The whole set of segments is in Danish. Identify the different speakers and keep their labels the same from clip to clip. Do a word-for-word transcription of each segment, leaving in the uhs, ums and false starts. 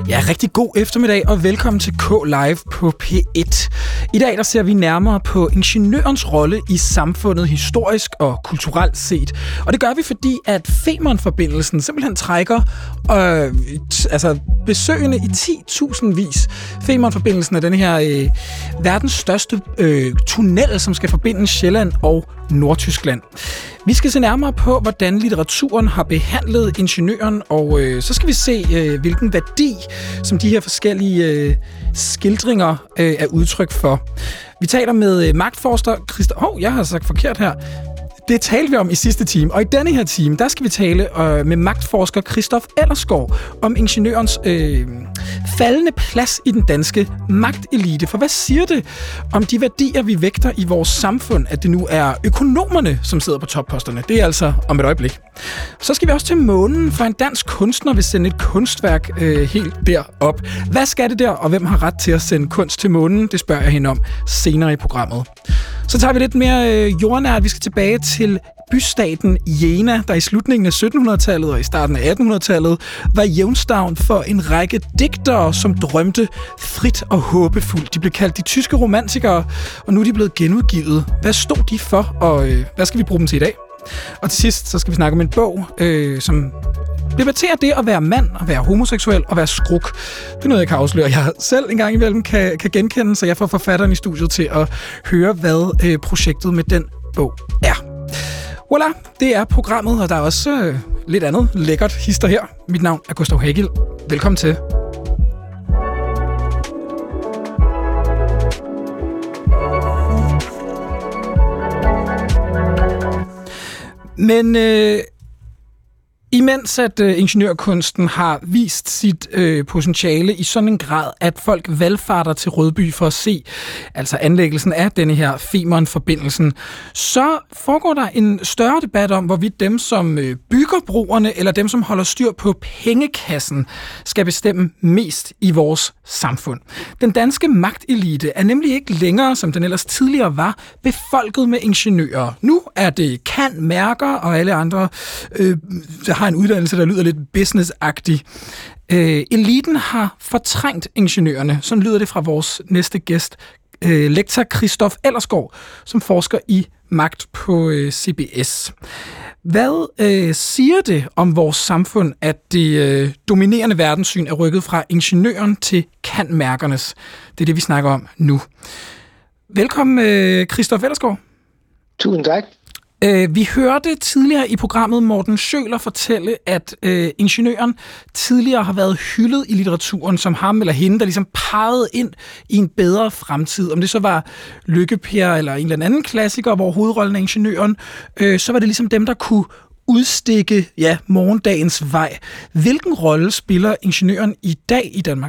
Speaker 1: Ja, rigtig god eftermiddag og velkommen til K Live på P et. I dag der ser vi nærmere på ingeniørens rolle i samfundet historisk og kulturelt set. Og det gør vi, fordi at Femern-forbindelsen simpelthen trækker øh, t- altså besøgende i ti tusind vis. Femern-forbindelsen er den her øh, verdens største øh, tunnel, som skal forbinde Sjælland og Nordtyskland. Vi skal se nærmere på, hvordan litteraturen har behandlet ingeniøren, og øh, så skal vi se, øh, hvilken værdi, som de her forskellige øh, skildringer øh, er udtryk for. Vi taler med øh, magtforsker Christoph... Hov, jeg har sagt forkert her. Det talte vi om i sidste time, og i denne her time, der skal vi tale øh, med magtforsker Christoph Ellersgaard om ingeniørens øh, faldende plads i den danske magtelite. For hvad siger det om de værdier, vi vægter i vores samfund, at det nu er økonomerne, som sidder på topposterne? Det er altså om et øjeblik. Så skal vi også til månen, for en dansk kunstner vil sende et kunstværk øh, helt derop. Hvad skal det der, og hvem har ret til at sende kunst til månen? Det spørger jeg hende om senere i programmet. Så tager vi lidt mere øh, jordnært. Vi skal tilbage til bystaten Jena, der i slutningen af syttenhundredetallet og i starten af attenhundredetallet var jævnstavn for en række digtere, som drømte frit og håbefuldt. De blev kaldt de tyske romantikere, og nu er de blevet genudgivet. Hvad stod de for, og øh, hvad skal vi bruge dem til i dag? Og til sidst så skal vi snakke om en bog, øh, som debatterer det at være mand, at være homoseksuel og være skruk. Det er noget, jeg kan afsløre. Jeg selv en gang imellem kan, kan genkende, så jeg får forfatteren i studiet til at høre, hvad øh, projektet med den bog er. Voilà, det er programmet, og der er også øh, lidt andet lækkert hister her. Mit navn er Gustav Hagel. Velkommen til. Men øh, imens at øh, ingeniørkunsten har vist sit øh, potentiale i sådan en grad, at folk valfarter til Rødby for at se altså anlæggelsen af denne her Femern-forbindelsen, så foregår der en større debat om, hvorvidt dem, som øh, bygger broerne, eller dem, som holder styr på pengekassen, skal bestemme mest i vores samfund. Den danske magtelite er nemlig ikke længere, som den ellers tidligere var, befolket med ingeniører. Nu er det kan-mærker og alle andre, øh, der har en uddannelse, der lyder lidt business-agtig. Øh, eliten har fortrængt ingeniørerne. Sådan lyder det fra vores næste gæst, øh, lektor Christoph Ellersgaard, som forsker i magt på øh, C B S. Hvad øh, siger det om vores samfund, at det øh, dominerende verdenssyn er rykket fra ingeniøren til kan-mærkernes? Det er det, vi snakker om nu. Velkommen, øh, Christoph Ellersgaard.
Speaker 2: Tusind tak.
Speaker 1: Øh, vi hørte tidligere i programmet Morten Schøler fortælle, at øh, ingeniøren tidligere har været hyldet i litteraturen som ham eller hende, der ligesom pegede ind i en bedre fremtid. Om det så var Lykke-Per eller en eller anden klassiker, hvor hovedrollen er ingeniøren, øh, så var det ligesom dem, der kunne udstikke ja, morgendagens vej. Hvilken rolle spiller ingeniøren i dag i Danmark?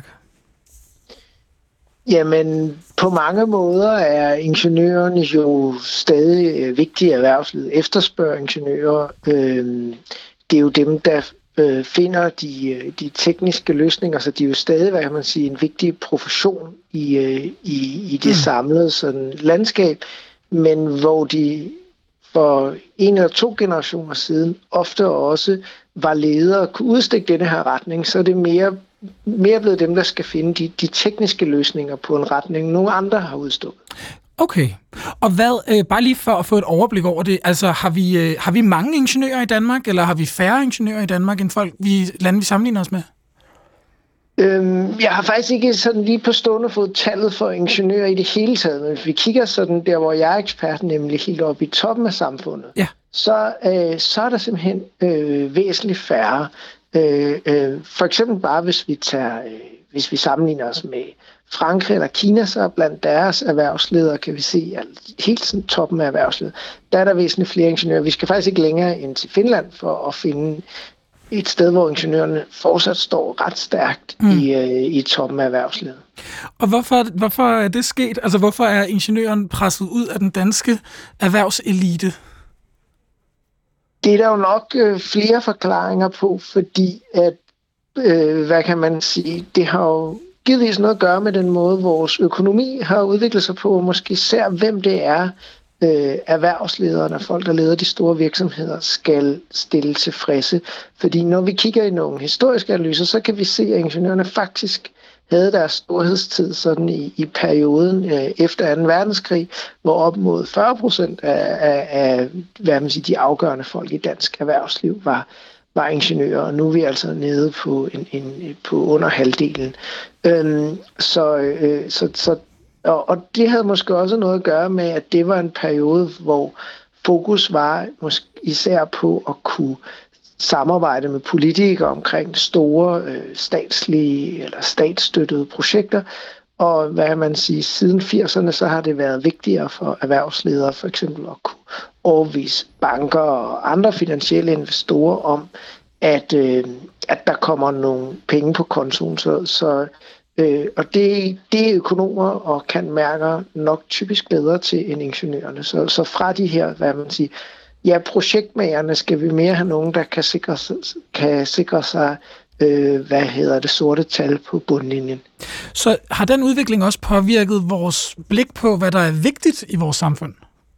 Speaker 2: Jamen, på mange måder er ingeniørerne jo stadig vigtige i erhvervslivet. Efterspørger ingeniører. Øh, det er jo dem, der øh, finder de, de tekniske løsninger, så de er jo stadig, hvad kan man sige, en vigtig profession i, i, i det samlede sådan, landskab, men hvor de for en eller to generationer siden ofte også var ledere og kunne udstikke denne her retning, så er det mere mere blevet dem, der skal finde de, de tekniske løsninger på en retning, nogle andre har udstået.
Speaker 1: Okay. Og hvad, øh, bare lige for at få et overblik over det, altså har vi, øh, har vi mange ingeniører i Danmark, eller har vi færre ingeniører i Danmark, end folk, vi, lande vi sammenligner os med?
Speaker 2: Øhm, jeg har faktisk ikke sådan lige på stående fod tallet for ingeniører i det hele taget, men hvis vi kigger sådan der, hvor jeg er ekspert, nemlig helt oppe i toppen af samfundet, ja. så, øh, så er der simpelthen øh, væsentligt færre. Øh, øh, for eksempel bare hvis vi tager, øh, hvis vi sammenligner os med Frankrig eller Kina, så blandt deres erhvervsledere kan vi se, at helt sådan toppen af erhvervslivet, der er der væsentligt flere ingeniører. Vi skal faktisk ikke længere end til Finland for at finde et sted, hvor ingeniørerne fortsat står ret stærkt mm. i, øh, i toppen af erhvervslivet. Og
Speaker 1: hvorfor, hvorfor er det sket? Altså hvorfor er ingeniøren presset ud af den danske erhvervselite?
Speaker 2: Det er der jo nok øh, flere forklaringer på, fordi at, øh, hvad kan man sige, det har jo givetvis noget at gøre med den måde, vores økonomi har udviklet sig på, og måske især hvem det er, øh, erhvervslederne, folk, der leder de store virksomheder, skal stille tilfredse. Fordi når vi kigger i nogle historiske analyser, så kan vi se, at ingeniørerne faktisk havde deres storhedstid sådan i, i perioden øh, efter anden verdenskrig, hvor op mod fyrre procent af, af, af hvad man siger, de afgørende folk i dansk erhvervsliv var, var ingeniører, og nu er vi altså nede på, en, en, på under halvdelen. Øhm, så, øh, så, så, og, og det havde måske også noget at gøre med, at det var en periode, hvor fokus var måske især på at kunne samarbejde med politikere omkring store øh, statslige eller statsstøttede projekter. Og hvad man siger, siden firserne, så har det været vigtigere for erhvervsledere for eksempel at kunne overbevise banker og andre finansielle investorer om, at, øh, at der kommer nogle penge på kontoen. Så, så, øh, og det, det er økonomer og kan mærker nok typisk bedre til end ingeniørerne. Så, så fra de her, hvad man siger, ja, projektmagerne skal vi mere have nogen, der kan sikre, kan sikre sig, øh, hvad hedder det, sorte tal på bundlinjen.
Speaker 1: Så har den udvikling også påvirket vores blik på, hvad der er vigtigt i vores samfund?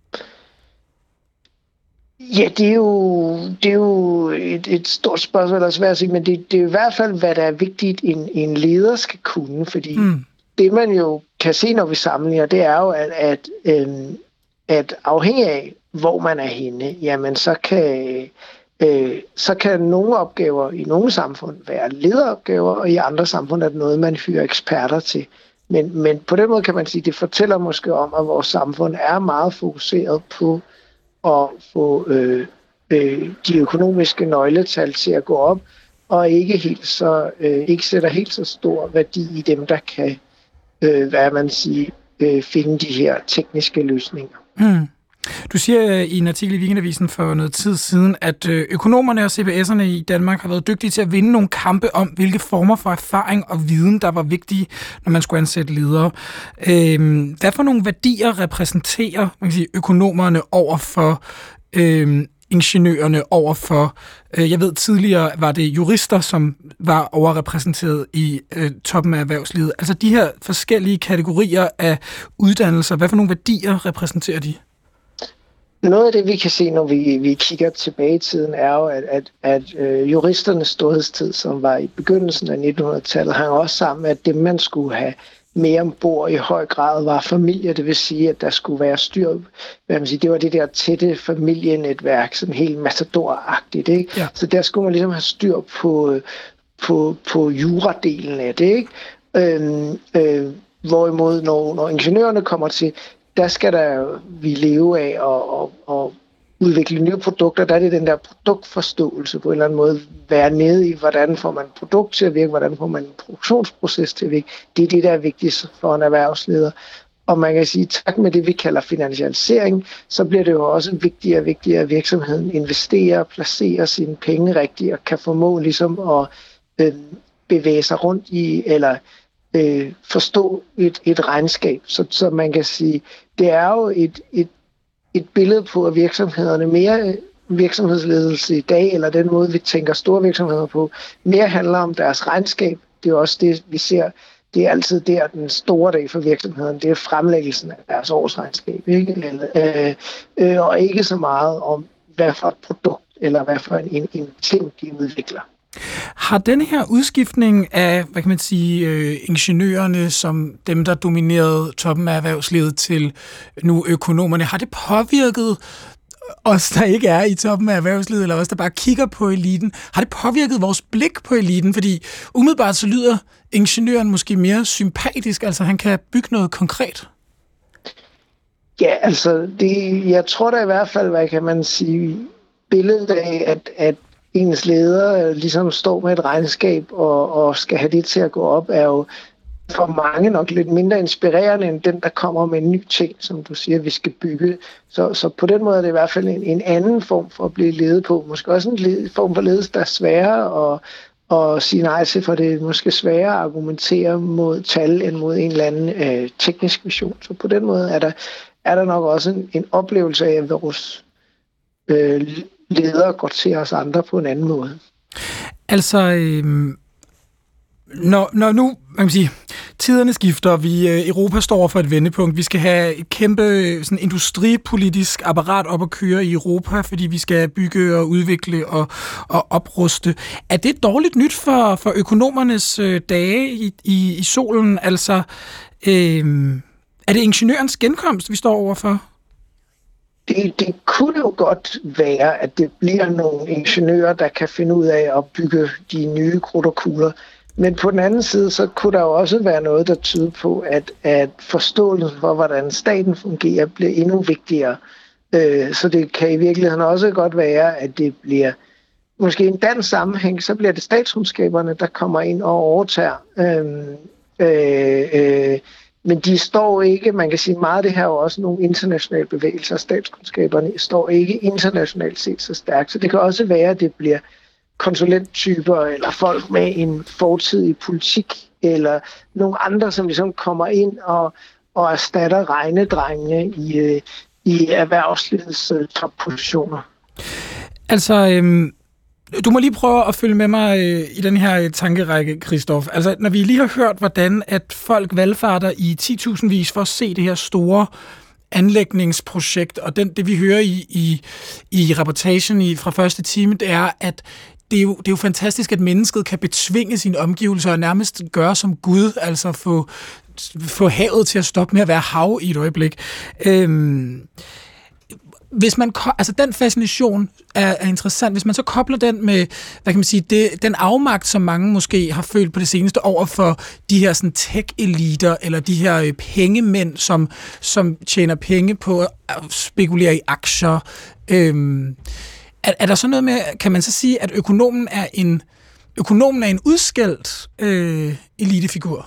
Speaker 2: Ja, det er jo, det er jo et, et stort spørgsmål, eller svært at sige, men det, det er i hvert fald, hvad der er vigtigt, en, en leder skal kunne, fordi mm. det, man jo kan se, når vi sammenligner, det er jo, at, at, øh, at afhængig af, hvor man er henne, jamen så kan, øh, så kan nogle opgaver i nogle samfund være lederopgaver, og i andre samfund er det noget, man hyrer eksperter til. Men, men på den måde kan man sige, det fortæller måske om, at vores samfund er meget fokuseret på at få øh, øh, de økonomiske nøgletal til at gå op, og ikke, helt så, øh, ikke sætter helt så stor værdi i dem, der kan øh, hvad man siger, øh, finde de her tekniske løsninger.
Speaker 1: Mm. Du siger i en artikel i Weekendavisen for noget tid siden, at økonomerne og C B S'erne i Danmark har været dygtige til at vinde nogle kampe om, hvilke former for erfaring og viden, der var vigtige, når man skulle ansætte ledere. Hvad for nogle værdier repræsenterer man kan sige, økonomerne over for øh, ingeniørerne, over for, øh, jeg ved tidligere var det jurister, som var overrepræsenteret i øh, toppen af erhvervslivet. Altså de her forskellige kategorier af uddannelser, hvad for nogle værdier repræsenterer de?
Speaker 2: Noget af det, vi kan se, når vi, vi kigger tilbage i tiden, er jo, at, at, at øh, juristernes storhedstid, som var i begyndelsen af nitten hundrede-tallet, hang også sammen med, at det, man skulle have mere ombord i høj grad, var familie. Det vil sige, at der skulle være styr. Hvad man siger, det var det der tætte familienetværk, sådan helt matador-agtigt. Ikke? Ja. Så der skulle man ligesom have styr på, på, på juradelen af det. Ikke? Øhm, øh, hvorimod, når, når ingeniørerne kommer til, der skal der vi leve af og, og, og udvikle nye produkter. Der er det den der produktforståelse på en eller anden måde. Være nede i, hvordan får man et produkt til at virke, hvordan får man en produktionsproces til at virke. Det er det, der er vigtigst for en erhvervsleder. Og man kan sige, tak med det, vi kalder finansialisering, så bliver det jo også vigtigere og vigtigere, at virksomheden investerer og placerer sine penge rigtigt og kan formå ligesom at øh, bevæge sig rundt i, eller Øh, forstå et, et regnskab, så, så man kan sige, det er jo et, et, et billede på, at virksomhederne mere virksomhedsledelse i dag, eller den måde, vi tænker store virksomheder på, mere handler om deres regnskab. Det er også det, vi ser, det er altid der, den store dag for virksomheden, det er fremlæggelsen af deres årsregnskab, ikke? Eller, øh, øh, og ikke så meget om, hvad for et produkt, eller hvad for en, en, en ting, de udvikler.
Speaker 1: Har denne her udskiftning af, hvad kan man sige, øh, ingeniørerne som dem, der dominerede toppen af erhvervslivet til nu økonomerne, har det påvirket os, der ikke er i toppen af erhvervslivet, eller os, der bare kigger på eliten? Har det påvirket vores blik på eliten? Fordi umiddelbart så lyder ingeniøren måske mere sympatisk, altså han kan bygge noget konkret.
Speaker 2: Ja, altså, det, jeg tror da i hvert fald, hvad kan man sige, billedet af, at, at ens leder ligesom står med et regnskab og, og skal have det til at gå op, er jo for mange nok lidt mindre inspirerende end den, der kommer med en ny ting, som du siger, vi skal bygge. Så, så på den måde er det i hvert fald en, en anden form for at blive ledet på. Måske også en led, form for ledelse, der er sværere at, at sige nej til, for det er måske sværere at argumentere mod tal end mod en eller anden øh, teknisk vision. Så på den måde er der, er der nok også en, en oplevelse af, at vores øh, ledere går til os andre på en anden måde.
Speaker 1: Altså, øh, når, når nu, man kan sige, tiderne skifter, vi Europa står for et vendepunkt. Vi skal have et kæmpe sådan, industripolitisk apparat op at køre i Europa, fordi vi skal bygge og udvikle og, og opruste. Er det dårligt nyt for, for økonomernes øh, dage i, i, i solen? Altså, øh, er det ingeniørens genkomst, vi står overfor?
Speaker 2: Det, det kunne jo godt være, at det bliver nogle ingeniører, der kan finde ud af at bygge de nye krudt og kugler. Men på den anden side, så kunne der jo også være noget, der tyder på, at, at forståelsen for, hvordan staten fungerer, bliver endnu vigtigere. Øh, så det kan i virkeligheden også godt være, at det bliver, måske i en dansk sammenhæng, så bliver det statskundskaberne, der kommer ind og overtager. Øh, øh, øh, men de står ikke, man kan sige meget af det her er jo også nogle internationale bevægelser, statskundskaberne står ikke internationalt set så stærkt. Så det kan også være, at det bliver konsulenttyper eller folk med en fortid i politik, eller nogle andre, som ligesom kommer ind og, og erstatter regnedrengene i, i erhvervslivets uh, toppositioner.
Speaker 1: Altså, øhm, du må lige prøve at følge med mig øh, i den her tankerække, Christoph. Altså, når vi lige har hørt, hvordan at folk valgfarter i ti tusindvis for at se det her store anlægningsprojekt, og den, det vi hører i, i, i reportagen i, fra første time, det er, at Det er, jo, det er jo fantastisk, at mennesket kan betvinge sine omgivelser og nærmest gøre som Gud, altså få, få havet til at stoppe med at være hav i et øjeblik. Øhm, hvis man, altså den fascination er, er interessant. Hvis man så kobler den med, hvad kan man sige, det, den afmagt, som mange måske har følt på det seneste over for de her sådan tech-eliter, eller de her øh, pengemænd, som, som tjener penge på at spekulere i aktier. Øhm, Er, er der så noget med, kan man så sige, at økonomen er en, økonomen er en udskældt øh, elitefigur?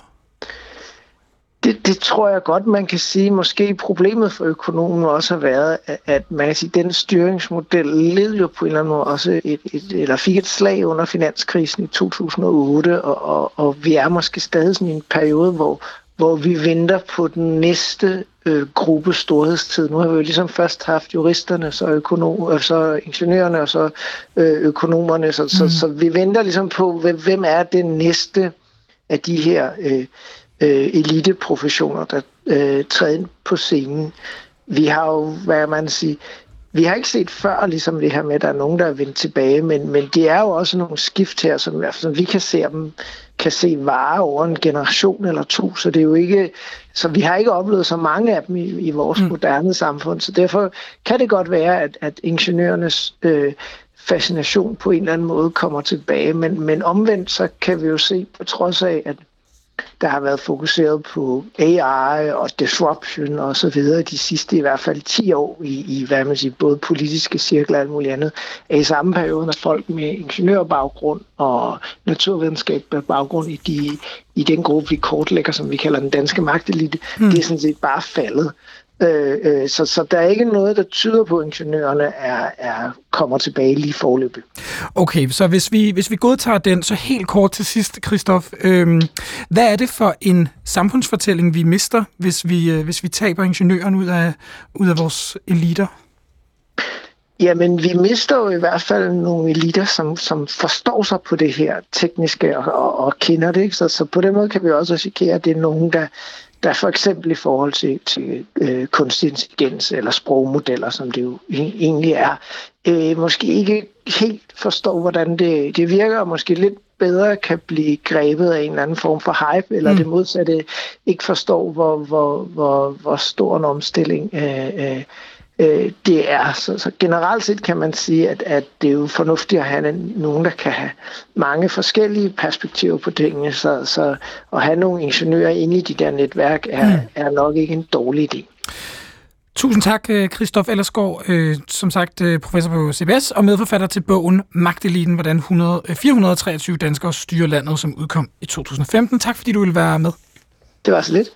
Speaker 2: Det, det tror jeg godt, man kan sige. Måske problemet for økonomen også har været, at, at man kan sige, at den styringsmodel led jo på en eller anden måde også et, et, eller fik et slag under finanskrisen i to tusind og otte, og, og, og vi er måske stadig sådan i en periode, hvor hvor vi venter på den næste øh, gruppe storhedstid. Nu har vi jo ligesom først haft juristerne, så, økonom, så ingeniørerne og så øh, økonomerne, så, mm. så, så vi venter ligesom på, hvem er den næste af de her øh, øh, eliteprofessioner, der øh, træder ind på scenen. Vi har jo, hvad man siger, vi har ikke set før ligesom det her med, at der er nogen, der er vendt tilbage, men, men det er jo også nogle skift her, som i hvert fald vi kan se dem, kan se varer over en generation eller to, så det er jo ikke, så vi har ikke oplevet så mange af dem i, i vores mm. moderne samfund, så derfor kan det godt være, at, at ingeniørernes øh, fascination på en eller anden måde kommer tilbage, men, men omvendt så kan vi jo se, på trods af, at der har været fokuseret på A I og disruption og så videre de sidste i hvert fald ti år i, i hvad man siger, både politiske cirkler og alt muligt andet, er i samme periode, når folk med ingeniørbaggrund og naturvidenskabelig baggrund i, de, i den gruppe, vi kortlægger, som vi kalder den danske magtelite, mm. det er sådan set bare faldet. Øh, øh, så, så der er ikke noget, der tyder på, at ingeniørerne er, er, kommer tilbage lige forløbet.
Speaker 1: Okay, så hvis vi, hvis vi godtager den, så helt kort til sidst, Christoph. Øh, hvad er det for en samfundsfortælling, vi mister, hvis vi, øh, hvis vi taber ingeniøren ud af, ud af vores eliter?
Speaker 2: Jamen, vi mister jo i hvert fald nogle eliter, som, som forstår sig på det her tekniske og, og, og kender det. Ikke? Så, så på den måde kan vi også risikere, at det er nogen, der der for eksempel i forhold til, til øh, kunstig intelligens eller sprogmodeller, som det jo egentlig er, øh, måske ikke helt forstår, hvordan det, det virker, og måske lidt bedre kan blive grebet af en eller anden form for hype, eller mm. det modsatte ikke forstår, hvor, hvor, hvor, hvor stor en omstilling øh, øh, det er. Så, så generelt set kan man sige, at, at det er jo fornuftigt at have nogen, der kan have mange forskellige perspektiver på tingene, så, så at have nogle ingeniører inde i de der netværk er, mm. er nok ikke en dårlig idé.
Speaker 1: Tusind tak, Christoph Ellersgaard, øh, som sagt professor på C B S og medforfatter til bogen Magteliten, hvordan fire hundrede og treogtyve danskere styrer landet, som udkom i to tusind og femten. Tak fordi du ville være med.
Speaker 2: Det var så lidt.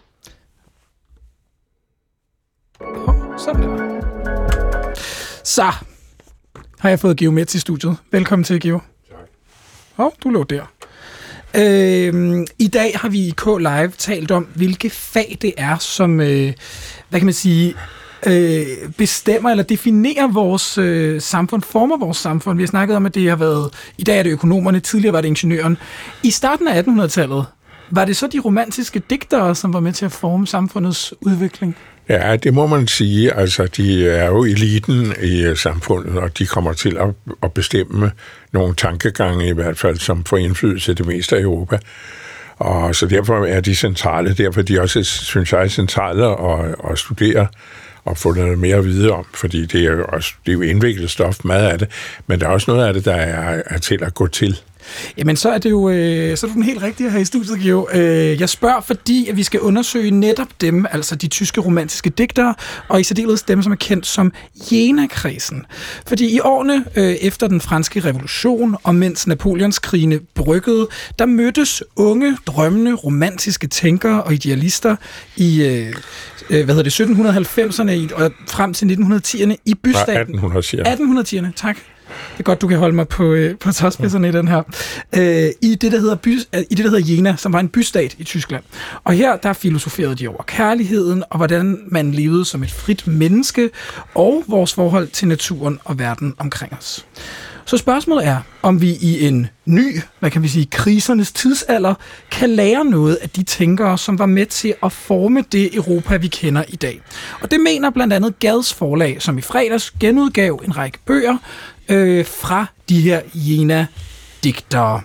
Speaker 1: Oh, sådan der. Så har jeg fået Geo med til studiet. Velkommen til, Geo.
Speaker 3: Tak.
Speaker 1: Åh, oh, du lå der. Øh, I dag har vi i K Live talt om, hvilke fag det er, som, øh, hvad kan man sige, øh, bestemmer eller definerer vores øh, samfund, former vores samfund. Vi har snakket om, at det har været, i dag er det økonomerne, tidligere var det ingeniøren. I starten af attenhundredetallet, Var det så de romantiske digtere, som var med til at forme samfundets udvikling?
Speaker 3: Ja, det må man sige. Altså, de er jo eliten i samfundet, og de kommer til at, at bestemme nogle tankegange, i hvert fald, som får indflydelse til det meste af Europa. Og så derfor er de centrale. Derfor er de også, synes jeg, centrale at, at studere og få noget mere at vide om, fordi det er jo, også, det er jo indviklet stof, meget af det, men der er også noget af det, der er, er til at gå til.
Speaker 1: Jamen, så er det jo øh, så er du den helt rigtige her i studiet, Geo. Øh, jeg spørger, fordi at vi skal undersøge netop dem, altså de tyske romantiske digtere, og i særdeles dem, som er kendt som Jena-kredsen. Fordi i årene øh, efter den franske revolution, og mens Napoleonskrigene bryggede, der mødtes unge, drømmende, romantiske tænkere og idealister i øh, hvad hedder det, sytten halvfemserne og frem til nitten tierne i bystaten. atten tierne, tak. Det er godt, du kan holde mig på, øh, på tåspidserne i den her. Øh, I det, der hedder by, i det, der hedder Jena, som var en bystat i Tyskland. Og her, der filosoferede de over kærligheden, og hvordan man levede som et frit menneske, og vores forhold til naturen og verden omkring os. Så spørgsmålet er, om vi i en ny, hvad kan vi sige, krisernes tidsalder, kan lære noget af de tænkere, som var med til at forme det Europa, vi kender i dag. Og det mener blandt andet Gads Forlag, som i fredags genudgav en række bøger øh, fra de her Jena-digtere.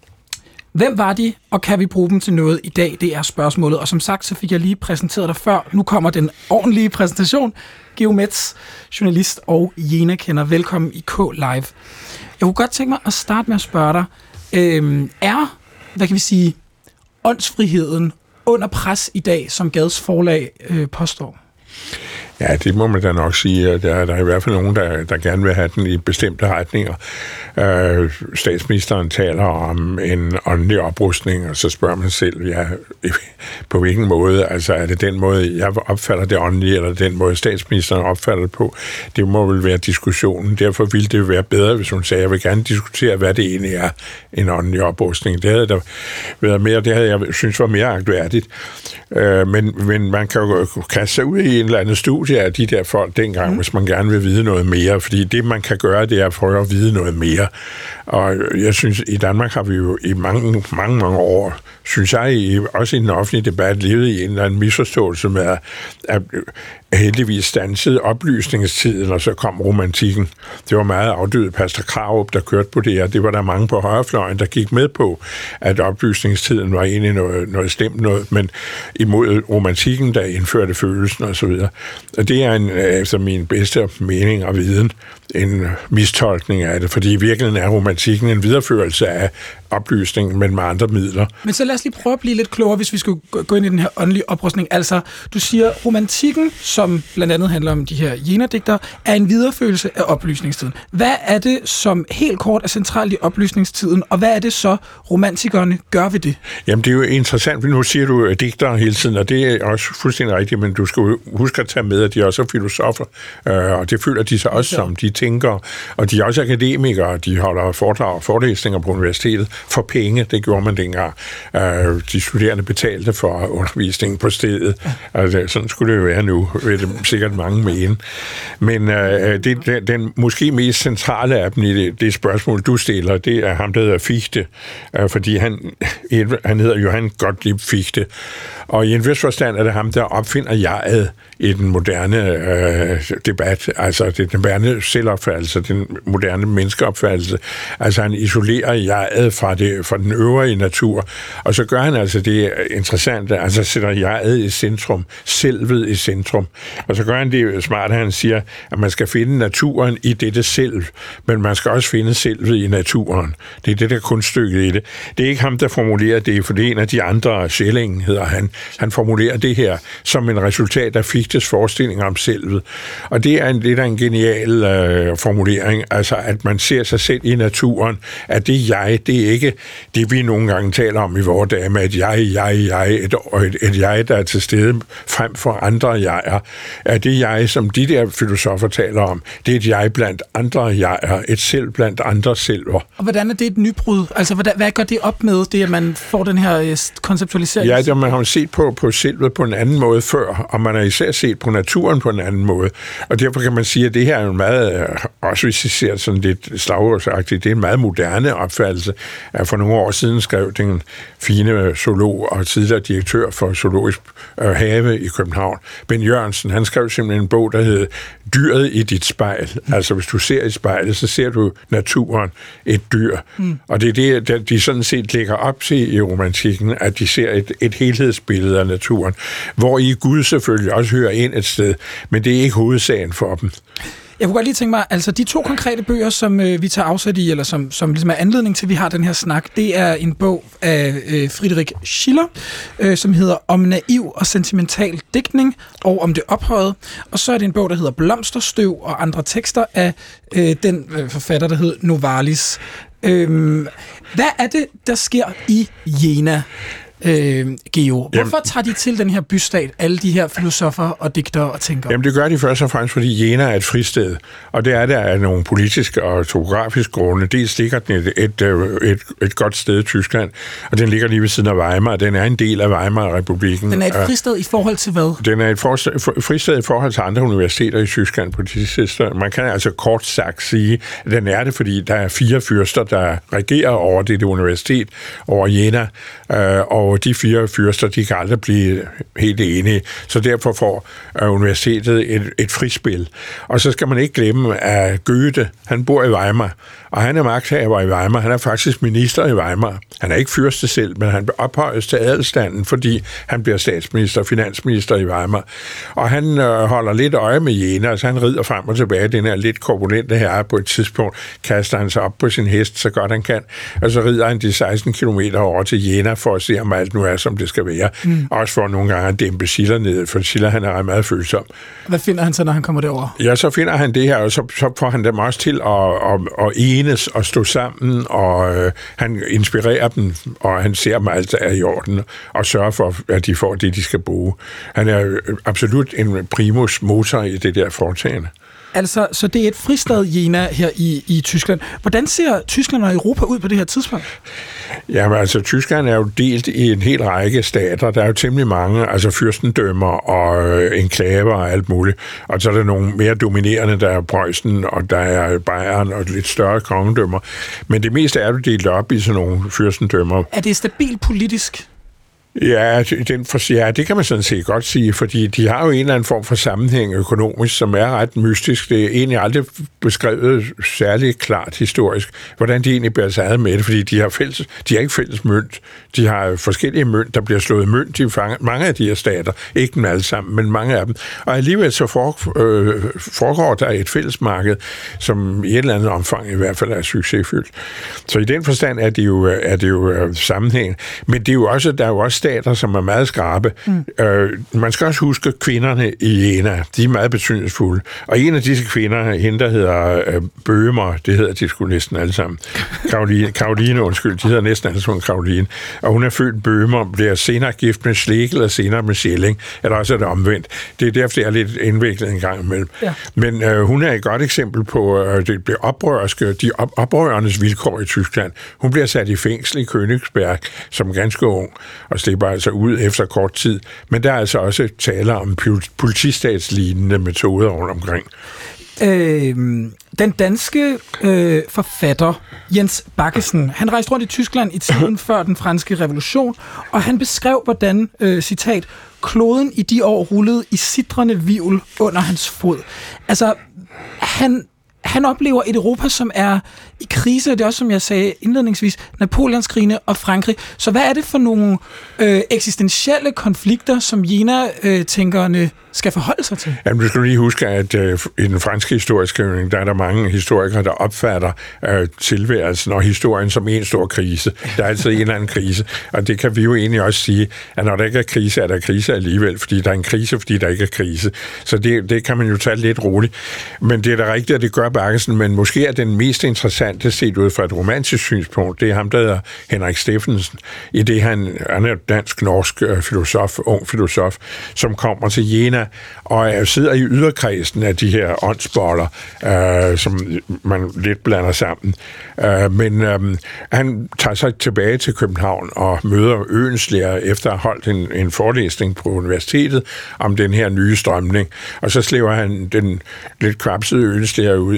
Speaker 1: Hvem var de, og kan vi bruge dem til noget i dag? Det er spørgsmålet. Og som sagt, så fik jeg lige præsenteret dig før. Nu kommer den ordentlige præsentation. Geo Metz, journalist og Jena-kender. Velkommen i K Live. Jeg kunne godt tænke mig at starte med at spørge dig. Øh, er, hvad kan vi sige, åndsfriheden under pres i dag, som Gads Forlag øh, påstår?
Speaker 3: Ja, det må man da nok sige. Der er, der er i hvert fald nogen, der, der gerne vil have den i bestemte retninger. Øh, statsministeren taler om en åndelig oprustning, og så spørger man selv, ja, på hvilken måde, altså er det den måde, jeg opfatter det åndelige, eller den måde, statsministeren opfatter det på? Det må vel være diskussionen. Derfor ville det være bedre, hvis hun sagde, jeg vil gerne diskutere, hvad det egentlig er, en åndelig oprustning. Det havde der været mere, det havde jeg synes var mere aktuelt. Øh, men, men man kan jo kaste sig ud i en eller anden studie af de der folk dengang, mm. hvis man gerne vil vide noget mere, fordi det, man kan gøre, det er at prøve at vide noget mere. Og jeg synes, i Danmark har vi jo i mange, mange, mange år, synes jeg, også i den offentlige debat, levet i en eller anden misforståelse med, at heldigvis standsede oplysningstiden, og så kom romantikken. Det var meget afdøde Pastor Krarup, der kørte på det, og det var der mange på højrefløjen, der gik med på, at oplysningstiden var egentlig noget, noget stemt noget, men imod romantikken, der indførte følelsen og så videre. Og det er en, efter min bedste mening og viden, en mistolkning af det, fordi i virkeligheden er romantikken en videreførelse af oplysningen, men med andre midler.
Speaker 1: Men så lad os lige prøve at blive lidt klogere, hvis vi skulle gå ind i den her åndelige oprustning. Altså, du siger, romantikken, som blandt andet handler om de her Jena-digtere, er en videreførelse af oplysningstiden. Hvad er det, som helt kort er centralt i oplysningstiden, og hvad er det så, romantikerne gør ved det?
Speaker 3: Jamen, det er jo interessant, nu siger du digtere hele tiden, og det er også fuldstændig rigtigt, men du skal huske at tage med, at de også er filosofer, og det føler de sig også som. De tænker, og de er også akademikere, de holder foredrag og forelæsninger på universitetet for penge, det gjorde man dengang. De studerende betalte for undervisningen på stedet. Altså, sådan skulle det jo være nu, vil det sikkert mange mene. Men det, den, den måske mest centrale af dem i det, det spørgsmål, du stiller, det er ham, der hedder Fichte, fordi han, han hedder Johann Gottlieb Fichte. Og i en vis forstand er det ham, der opfinder jeget i den moderne øh, debat, altså det moderne selvopfattelse, den moderne menneskeopfattelse. Altså han isolerer jeget fra, det, fra den øvrige natur, og så gør han altså det interessante, altså sætter jeget i centrum, selvet i centrum. Og så gør han det smart, at han siger, at man skal finde naturen i dette selv, men man skal også finde selvet i naturen. Det er det, der kunststykket i det. Det er ikke ham, der formulerer det, for det er en af de andre, Schelling hedder han. Han formulerer det her som en resultat af Fichtes forestillinger om selvet. Og det er en, det er en genial øh, formulering, altså at man ser sig selv i naturen, at det jeg, det er ikke det, vi nogle gange taler om i vores dage, med et jeg, jeg, jeg, et, et, et jeg, der er til stede frem for andre jeger. At det jeg, som de der filosofer taler om, det er et jeg blandt andre jeger, et selv blandt andre selver.
Speaker 1: Og hvordan er det et nybrud? Altså, hvad, hvad går det op med, det at man får den her konceptualisering?
Speaker 3: Ja, det man har set på, på selvet på en anden måde før, og man har især set på naturen på en anden måde. Og derfor kan man sige, at det her er en meget også hvis I ser sådan lidt slagordsagtigt, det er en meget moderne opfattelse. For nogle år siden skrev den fine zoolog og tidligere direktør for Zoologisk øh, Have i København, Ben Jørgensen, han skrev simpelthen en bog, der hed Dyret i dit spejl. Mm. Altså hvis du ser i spejlet, så ser du naturen, et dyr. Mm. Og det er det, de sådan set lægger op til i romantikken, at de ser et, et helhedsbillede af naturen, hvor i Gud selvfølgelig også hører ind et sted, men det er ikke hovedsagen for dem.
Speaker 1: Jeg kunne godt lige tænke mig, altså de to konkrete bøger, som øh, vi tager afsæt i, eller som, som ligesom er anledning til, at vi har den her snak, det er en bog af øh, Friedrich Schiller, øh, som hedder Om naiv og sentimental digtning, og om det ophøjede. Og så er det en bog, der hedder Blomsterstøv og andre tekster af øh, den øh, forfatter, der hedder Novalis. Øh, hvad er det, der sker i Jena? Øh, Geo. Hvorfor Jamen, tager de til den her bystat, alle de her filosofer og digtere og tænkere?
Speaker 3: Jamen det gør de først og fremmest, fordi Jena er et fristed, og det er der af nogle politiske og topografiske grunde. Dels ligger den et, et, et, et godt sted i Tyskland, og den ligger lige ved siden af Weimar. Den er en del af Weimar-republikken.
Speaker 1: Den er et fristed i forhold til hvad?
Speaker 3: Den er et fristed i forhold til andre universiteter i Tyskland på de sidste. Man kan altså kort sagt sige, at den er det, fordi der er fire fyrster, der regerer over det, det universitet, over Jena, og Og de fire fyrster, de kan aldrig blive helt enige, så derfor får universitetet et, et frispil. Og så skal man ikke glemme, at Goethe, han bor i Weimar, og han er magthaver i Weimar. Han er faktisk minister i Weimar. Han er ikke fyrste selv, men han ophøjes til adelstanden, fordi han bliver statsminister og finansminister i Weimar. Og han øh, holder lidt øje med Jena, så han rider frem og tilbage. Den her lidt korpulente herre på et tidspunkt, kaster han sig op på sin hest, så godt han kan, og så rider han de seksten kilometer over til Jena for at se, om alt nu er, som det skal være. Mm. Også for nogle gange at dæmpe Schiller ned, for Schiller, han er meget følsom.
Speaker 1: Hvad finder han så, når han kommer derover?
Speaker 3: Ja, så finder han det her, og så, så får han dem også til at, at, at enes og stå sammen, og øh, han inspirerer dem, og han ser dem alt er i orden, og sørger for, at de får det, de skal bruge. Han er absolut en primus motor i det der foretagende.
Speaker 1: Altså, så det er et fristed Jena her i, i Tyskland. Hvordan ser Tyskland og Europa ud på det her tidspunkt?
Speaker 3: Jamen, altså, Tyskland er jo delt i en hel række stater. Der er jo temmelig mange, altså fyrstendømmer og øh, enklaver og alt muligt. Og så er der nogle mere dominerende, der er Preussen, og der er Bayern og lidt større kongedømmer. Men det meste er jo delt op i sådan nogle fyrstendømmer.
Speaker 1: Er det stabilt politisk?
Speaker 3: Ja, den for, ja, det kan man sådan set godt sige, fordi de har jo en eller anden form for sammenhæng økonomisk, som er ret mystisk. Det er egentlig aldrig beskrevet særlig klart historisk, hvordan de egentlig bliver sig med det, fordi de har, fælles, de har ikke fælles mønt. De har forskellige mønt, der bliver slået mønt i mange af de her stater. Ikke dem alle sammen, men mange af dem. Og alligevel så for, øh, foregår der et fællesmarked, som i et eller andet omfang i hvert fald er succesfyldt. Så i den forstand er det jo, er det jo sammenhæng. Men det er jo også, der er jo også stater, som er meget skarpe. Mm. Øh, man skal også huske kvinderne i Jena. De er meget betydningsfulde. Og en af disse kvinder, hende der hedder øh, Bøhmer, det hedder de sgu næsten alle sammen. Karoline, Karoline, undskyld, de hedder næsten alle sammen Karoline. Og hun er født Bøhmer, bliver senere gift med Schlegel og senere med Schelling. Eller også er det omvendt. Det er derfor, det er lidt indviklet en gang imellem. Ja. Men øh, hun er et godt eksempel på, øh, det bliver oprørske, de op- oprørernes vilkår i Tyskland. Hun bliver sat i fængsel i Königsberg som ganske ung, og slipper altså ud efter kort tid. Men der er altså også taler om politistatslignende metoder rundt omkring.
Speaker 1: Øh, den danske øh, forfatter Jens Baggesen, han rejste rundt i Tyskland i tiden før den franske revolution, og han beskrev, hvordan, øh, citat, kloden i de år rullede i sidrende hvirvel under hans fod. Altså, han Han oplever et Europa, som er i krise, og det er også, som jeg sagde indledningsvis, Napoleonskrigene og Frankrig. Så hvad er det for nogle øh, eksistentielle konflikter, som Jena-tænkerne øh, skal forholde sig til?
Speaker 3: Jamen, du skal lige huske, at øh, i den franske historieskrivning, der er der mange historikere, der opfatter øh, tilværelsen og historien som en stor krise. Der er altid en eller anden krise, og det kan vi jo egentlig også sige, at når der ikke er krise, er der krise alligevel, fordi der er en krise, fordi der ikke er krise. Så det, det kan man jo tage lidt roligt. Men det er da rigtigt, at det gør Baggesen, men måske er den mest interessante set ud fra et romantisk synspunkt, det er ham, der hedder Henrik Steffensen, i det han, han er dansk-norsk filosof, ung filosof, som kommer til Jena og sidder i yderkredsen af de her åndsboller, øh, som man lidt blander sammen. Øh, men øh, han tager sig tilbage til København og møder øens lærer efter at have holdt en, en forelæsning på universitetet om den her nye strømning. Og så slæver han den lidt kvapsede øens lærer ud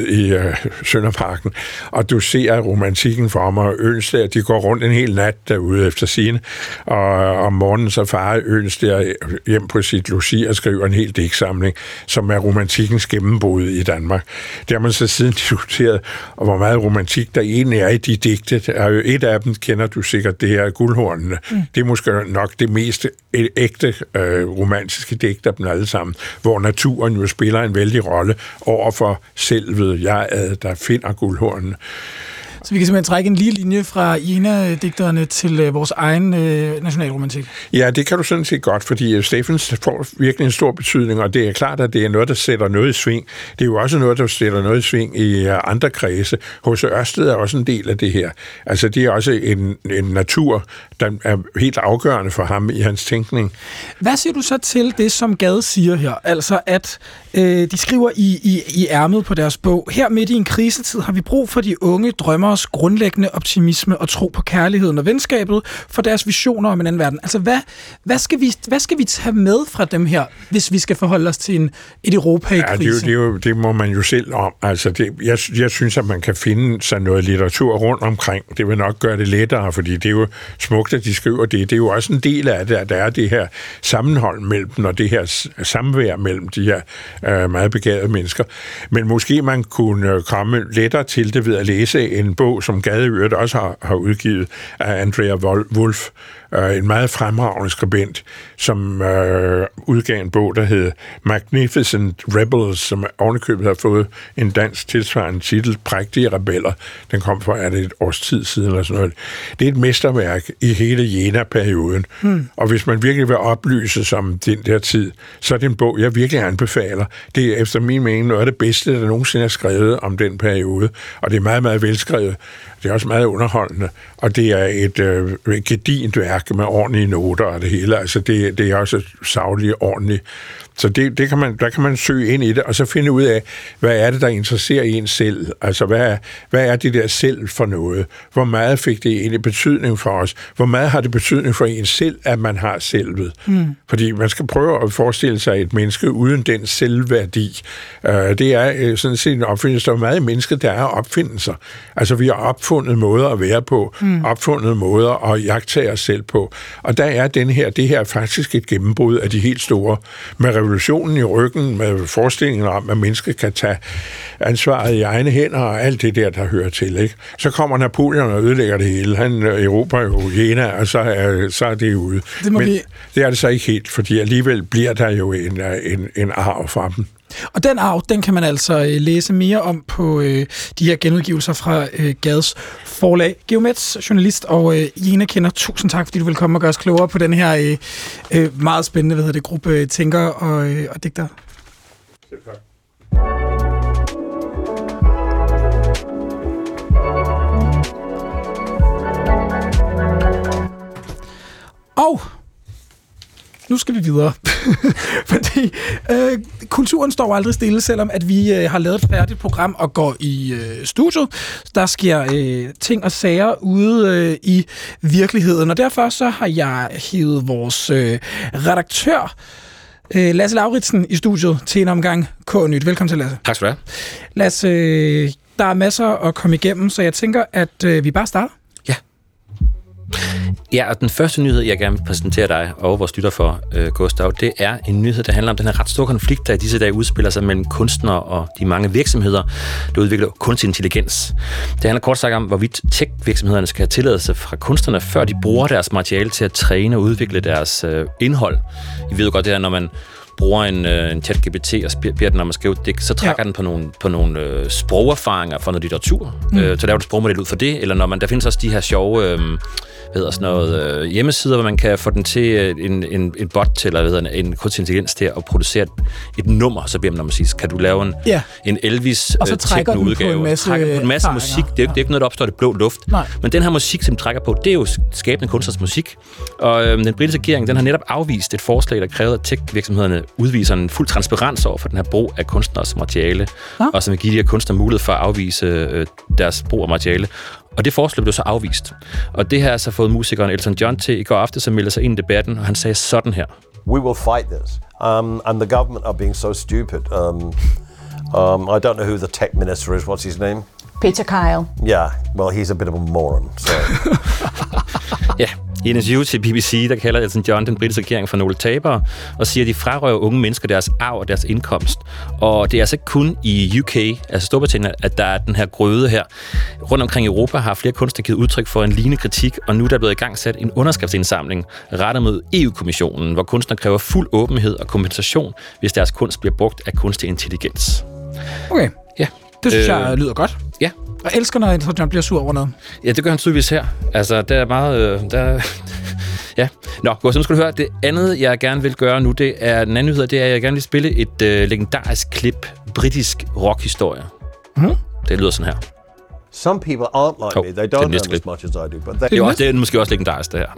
Speaker 3: ud i øh, Sønderparken, og du ser romantikken for mig, og Ønsted, de går rundt en hel nat derude efter sine, og om morgenen så farer Ønsted hjem på sit logi og skriver en hel digtsamling, som er romantikkens gennembrud i Danmark. Det har man så siden diskuteret, og hvor meget romantik der egentlig er i de digte. Et af dem kender du sikkert, det her Guldhornene. Mm. Det er måske nok det mest ægte øh, romantiske digt af dem alle sammen, hvor naturen jo spiller en vældig rolle over for selvet jeget, der finder guldhornene.
Speaker 1: Så vi kan simpelthen trække en lige linje fra Jena-digterne til øh, vores egen øh, nationalromantik.
Speaker 3: Ja, det kan du sådan set godt, fordi Steffens får virkelig en stor betydning, og det er klart, at det er noget, der sætter noget i sving. Det er jo også noget, der sætter noget i sving i andre kredse. H C Ørsted er også en del af det her. Altså, det er også en, en natur, der er helt afgørende for ham i hans tænkning.
Speaker 1: Hvad siger du så til det, som Gade siger her? Altså, at øh, de skriver i, i, i ærmet på deres bog, her midt i en krisetid har vi brug for de unge drømmer grundlæggende optimisme og tro på kærligheden og venskabet for deres visioner om en anden verden. Altså, hvad, hvad, skal vi, hvad skal vi tage med fra dem her, hvis vi skal forholde os til en, et Europa i krise?
Speaker 3: Ja, det, det, jo, det må man jo selv om. Altså, det, jeg, jeg synes, at man kan finde sig noget litteratur rundt omkring. Det vil nok gøre det lettere, fordi det er jo smukt, at de skriver det. Det er jo også en del af det, at der er det her sammenhold mellem dem, og det her samvær mellem de her øh, meget begavede mennesker. Men måske man kunne komme lettere til det ved at læse en bog, som Gade i øvrigt også har, har udgivet af Andrea Wulf, øh, en meget fremragende skribent, som øh, udgav en bog, der hed Magnificent Rebels, som ovenikøbet har fået en dansk tilsvarende titel, Prægtige Rebeller. Den kom for, er det et års tid siden eller sådan noget. Det er et mesterværk i hele Jena-perioden, hmm. og hvis man virkelig vil oplyse som den der tid, så er det en bog, jeg virkelig anbefaler. Det er efter min mening noget af det bedste, der nogensinde er skrevet om den periode, og det er meget, meget velskrevet. Det er også meget underholdende, og det er et øh, gedigent værk med ordentlige noter og det hele. Altså, det, det er også sagligt ordentligt. Så det, det kan man, der kan man søge ind i det, og så finde ud af, hvad er det, der interesserer en selv? Altså, hvad er, hvad er det der selv for noget? Hvor meget fik det egentlig betydning for os? Hvor meget har det betydning for en selv, at man har selvet? Mm. Fordi man skal prøve at forestille sig et menneske uden den selvværdi. Uh, det er uh, sådan set en opfindelse. Der er meget i mennesket, der er opfindelser. Altså, vi har opfundet måder at være på, mm. opfundet måder at jagtage os selv på. Og der er den her, det her er faktisk et gennembrud af de helt store, med revolutionen i ryggen, med forestillingen om, at mennesket kan tage ansvaret i egne hænder og alt det der, der hører til. Ikke? Så kommer Napoleon og ødelægger det hele. Han erobrer jo Jena, og så er, så er det ude. Det Men vi... det er det så ikke helt, fordi alligevel bliver der jo en, en, en arv fra dem.
Speaker 1: Og den arv, den kan man altså øh, læse mere om på øh, de her genudgivelser fra øh, Gades forlag. Geomets, journalist og øh, Jena-kender, tusind tak, fordi du vil komme og gøre os klogere på den her øh, øh, meget spændende hvad hedder det, gruppe øh, tænkere og, øh, og digtere. Og nu skal vi videre, fordi øh, kulturen står aldrig stille, selvom at vi øh, har lavet et færdigt program og går i øh, studiet. Der sker øh, ting og sager ude øh, i virkeligheden, og derfor så har jeg hævet vores øh, redaktør, øh, Lasse Lauritsen, i studiet til en omgang K-Nyt. Velkommen til, Lasse.
Speaker 4: Tak skal du have.
Speaker 1: Lasse, øh, der er masser at komme igennem, så jeg tænker, at øh, vi bare starter.
Speaker 4: Ja, og den første nyhed, jeg gerne vil præsentere dig og vores lytter for, øh, Gustav, det er en nyhed, der handler om den her ret store konflikt, der i disse dage udspiller sig mellem kunstnere og de mange virksomheder, der udvikler kunstig intelligens. Det handler kort sagt om, hvorvidt tech-virksomhederne skal have tilladelse fra kunstnerne, før de bruger deres materiale til at træne og udvikle deres øh, indhold. I ved jo godt, det er, når man bruger en, øh, en ChatGPT og beder den om at skrive det, så trækker ja. den på nogle, på nogle øh, sprogerfaringer fra noget litteratur. Mm. Øh, så laver du et sprogmodel ud for det, eller når man, der findes også de her sjove øh, hvad hedder sådan noget, øh, hjemmesider, hvor man kan få den til øh, en, en, en bot til, eller hvad hedder, en kunstig intelligens til at producere et, et nummer, så bliver man, når man siger, kan du lave en, ja. en Elvis
Speaker 1: og så trækker den på en masse,
Speaker 4: trækker på en masse musik. Det er, ja. det er ikke noget, der opstår i det blå luft. Nej. Men den her musik, som trækker på, det er jo skabende kunstners musik. Og øh, den britiske regering, den har netop afvist et forslag, der krævede, at tech-virksomhederne udviser en fuld transparens over for den her brug af kunstners materiale, ja. og som vil give de her kunstnere mulighed for at afvise øh, deres brug af materiale. Og det forslag blev så afvist. Og det har så fået musikeren Elton John til i går aftes at melde sig ind i debatten, og han sagde sådan her.
Speaker 5: We will fight this, um, and the government are being so stupid. Um, Um, I don't know who the tech minister is. What's his name?
Speaker 6: Peter Kyle.
Speaker 5: Yeah, well, he's a bit of a moron. So.
Speaker 4: Ja, i en interview til B B C, der kalder Elton John den britiske regering for nogle tabere, og siger, at de frarøver unge mennesker deres arv og deres indkomst. Og det er altså ikke kun i U K, altså Storbritannien, at der er den her grøde her. Rundt omkring i Europa har flere kunstnere givet udtryk for en lignende kritik, og nu er der blevet i gang sat en underskriftsindsamling rettet mod E U-kommissionen, hvor kunstnere kræver fuld åbenhed og kompensation, hvis deres kunst bliver brugt af kunstig intelligens.
Speaker 1: Okay,
Speaker 4: ja.
Speaker 1: Det synes øh, jeg lyder godt.
Speaker 4: Ja.
Speaker 1: Jeg elsker, når Elton John bliver sur over noget.
Speaker 4: Ja, det gør han tydeligvis her. Altså, der er meget... Øh, der ja. Nå, godt, så nu skal du høre. Det andet, jeg gerne vil gøre nu, det er den anden nyhed, det er, at jeg gerne vil spille et øh, legendarisk klip, britisk rockhistorie. Mm-hmm. Det lyder sådan her.
Speaker 5: Some people aren't like oh, me. They don't know as much as I do. But they...
Speaker 4: Det, er også, det er måske også legendarisk, det her.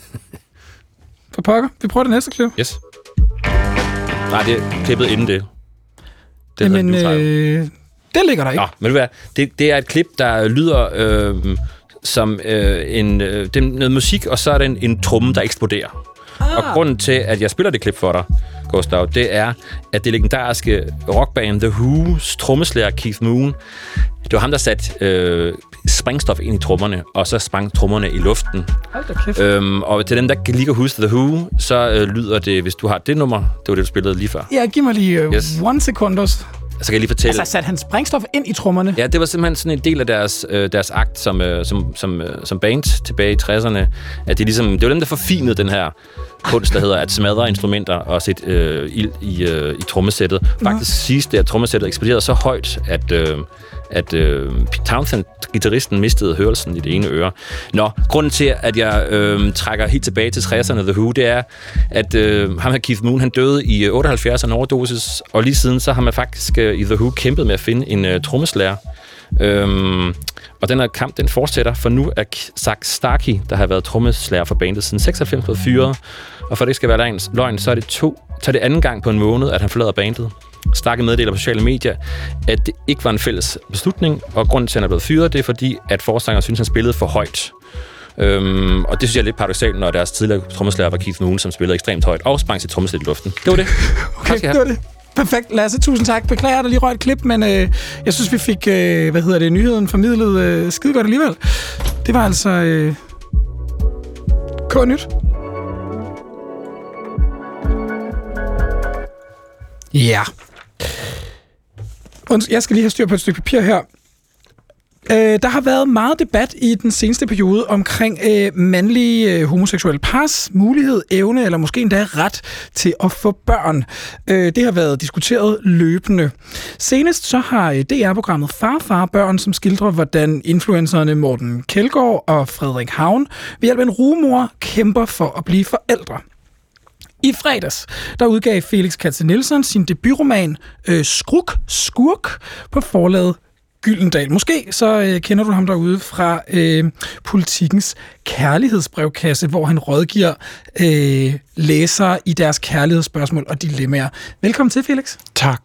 Speaker 1: For pokker. Vi prøver det næste klip.
Speaker 4: Yes. Nej, det er klippet inden det. Det
Speaker 1: Jamen, øh, det ligger der ikke.
Speaker 4: Nå, men det, det, det er et klip, der lyder øh, som øh, en, øh, det er noget musik, og så er det en, en tromme, der eksploderer. Ah. Og grunden til, at jeg spiller det klip for dig, Gustav, det er, at det legendariske rockband The Who's trommeslager Keith Moon, det var ham, der satte øh, sprængstof ind i trommerne, og så sprang trommerne i luften.
Speaker 1: Hold da kæft.
Speaker 4: Øhm, og til dem, der kan lige huske The Who, så øh, lyder det, hvis du har det nummer, det var det, du spillede lige før.
Speaker 1: Ja, giv mig lige øh,
Speaker 4: yes.
Speaker 1: one sekundos.
Speaker 4: Så kan jeg lige fortælle...
Speaker 1: Altså, satte han sprængstof ind i trommerne?
Speaker 4: Ja, det var simpelthen sådan en del af deres, øh, deres akt som, øh, som, som, øh, som band tilbage i tresserne. At det, ligesom, det var dem, der forfinede den her kunst, der hedder at smadre instrumenter og sætte øh, ild i, øh, i trommesættet. Faktisk ja. siges det, at trommesættet eksploderede så højt, at, øh, at øh, Pete Townshend, guitaristen, mistede hørelsen i det ene øre. Nå, grunden til, at jeg øh, trækker helt tilbage til tresserne The Who, det er, at øh, ham her Keith Moon, han døde i otteoghalvfjerds af en overdosis, og lige siden så har man faktisk øh, i The Who kæmpet med at finde en øh, trommeslager. Øhm, og den her kamp, den fortsætter, for nu er Zak Starkey, der har været trommeslager for bandet siden seksoghalvfems, blevet fyret. Og for det ikke skal være løgn, så er det to, så er det anden gang på en måned, at han forlader bandet. Starkey meddeler på sociale medier, at det ikke var en fælles beslutning, og grunden til, at han er blevet fyret, det er fordi, at forsangeren synes, han spillede for højt. Øhm, og det synes jeg er lidt paradoksalt, når deres tidligere trommeslager var Keith Moon, som spillede ekstremt højt, og sprang sit trommesæt i luften. Det var det.
Speaker 1: Okay, det var det. Perfekt, Lasse. Tusind tak. Beklager, der lige røg et klip, men øh, jeg synes, vi fik, øh, hvad hedder det, nyheden formidlet øh, skide godt alligevel. Det var altså øh, K-nyt. Ja. Jeg skal lige have styr på et stykke papir her. Øh, der har været meget debat i den seneste periode omkring øh, mandlige øh, homoseksuelle pars mulighed, evne eller måske endda ret til at få børn. Øh, det har været diskuteret løbende. Senest så har øh, D R-programmet Far, Far, Børn, som skildrer, hvordan influencerne Morten Kjeldgaard og Frederik Havn ved hjælp af en rugemor kæmper for at blive forældre. I fredags, der udgav Felix Katze-Nielsen sin debutroman øh, Skruk Skurk på forlaget Gyldendal. Måske så øh, kender du ham derude fra øh, Politikens kærlighedsbrevkasse, hvor han rådgiver øh, læsere i deres kærlighedsspørgsmål og dilemmaer. Velkommen til, Felix.
Speaker 7: Tak.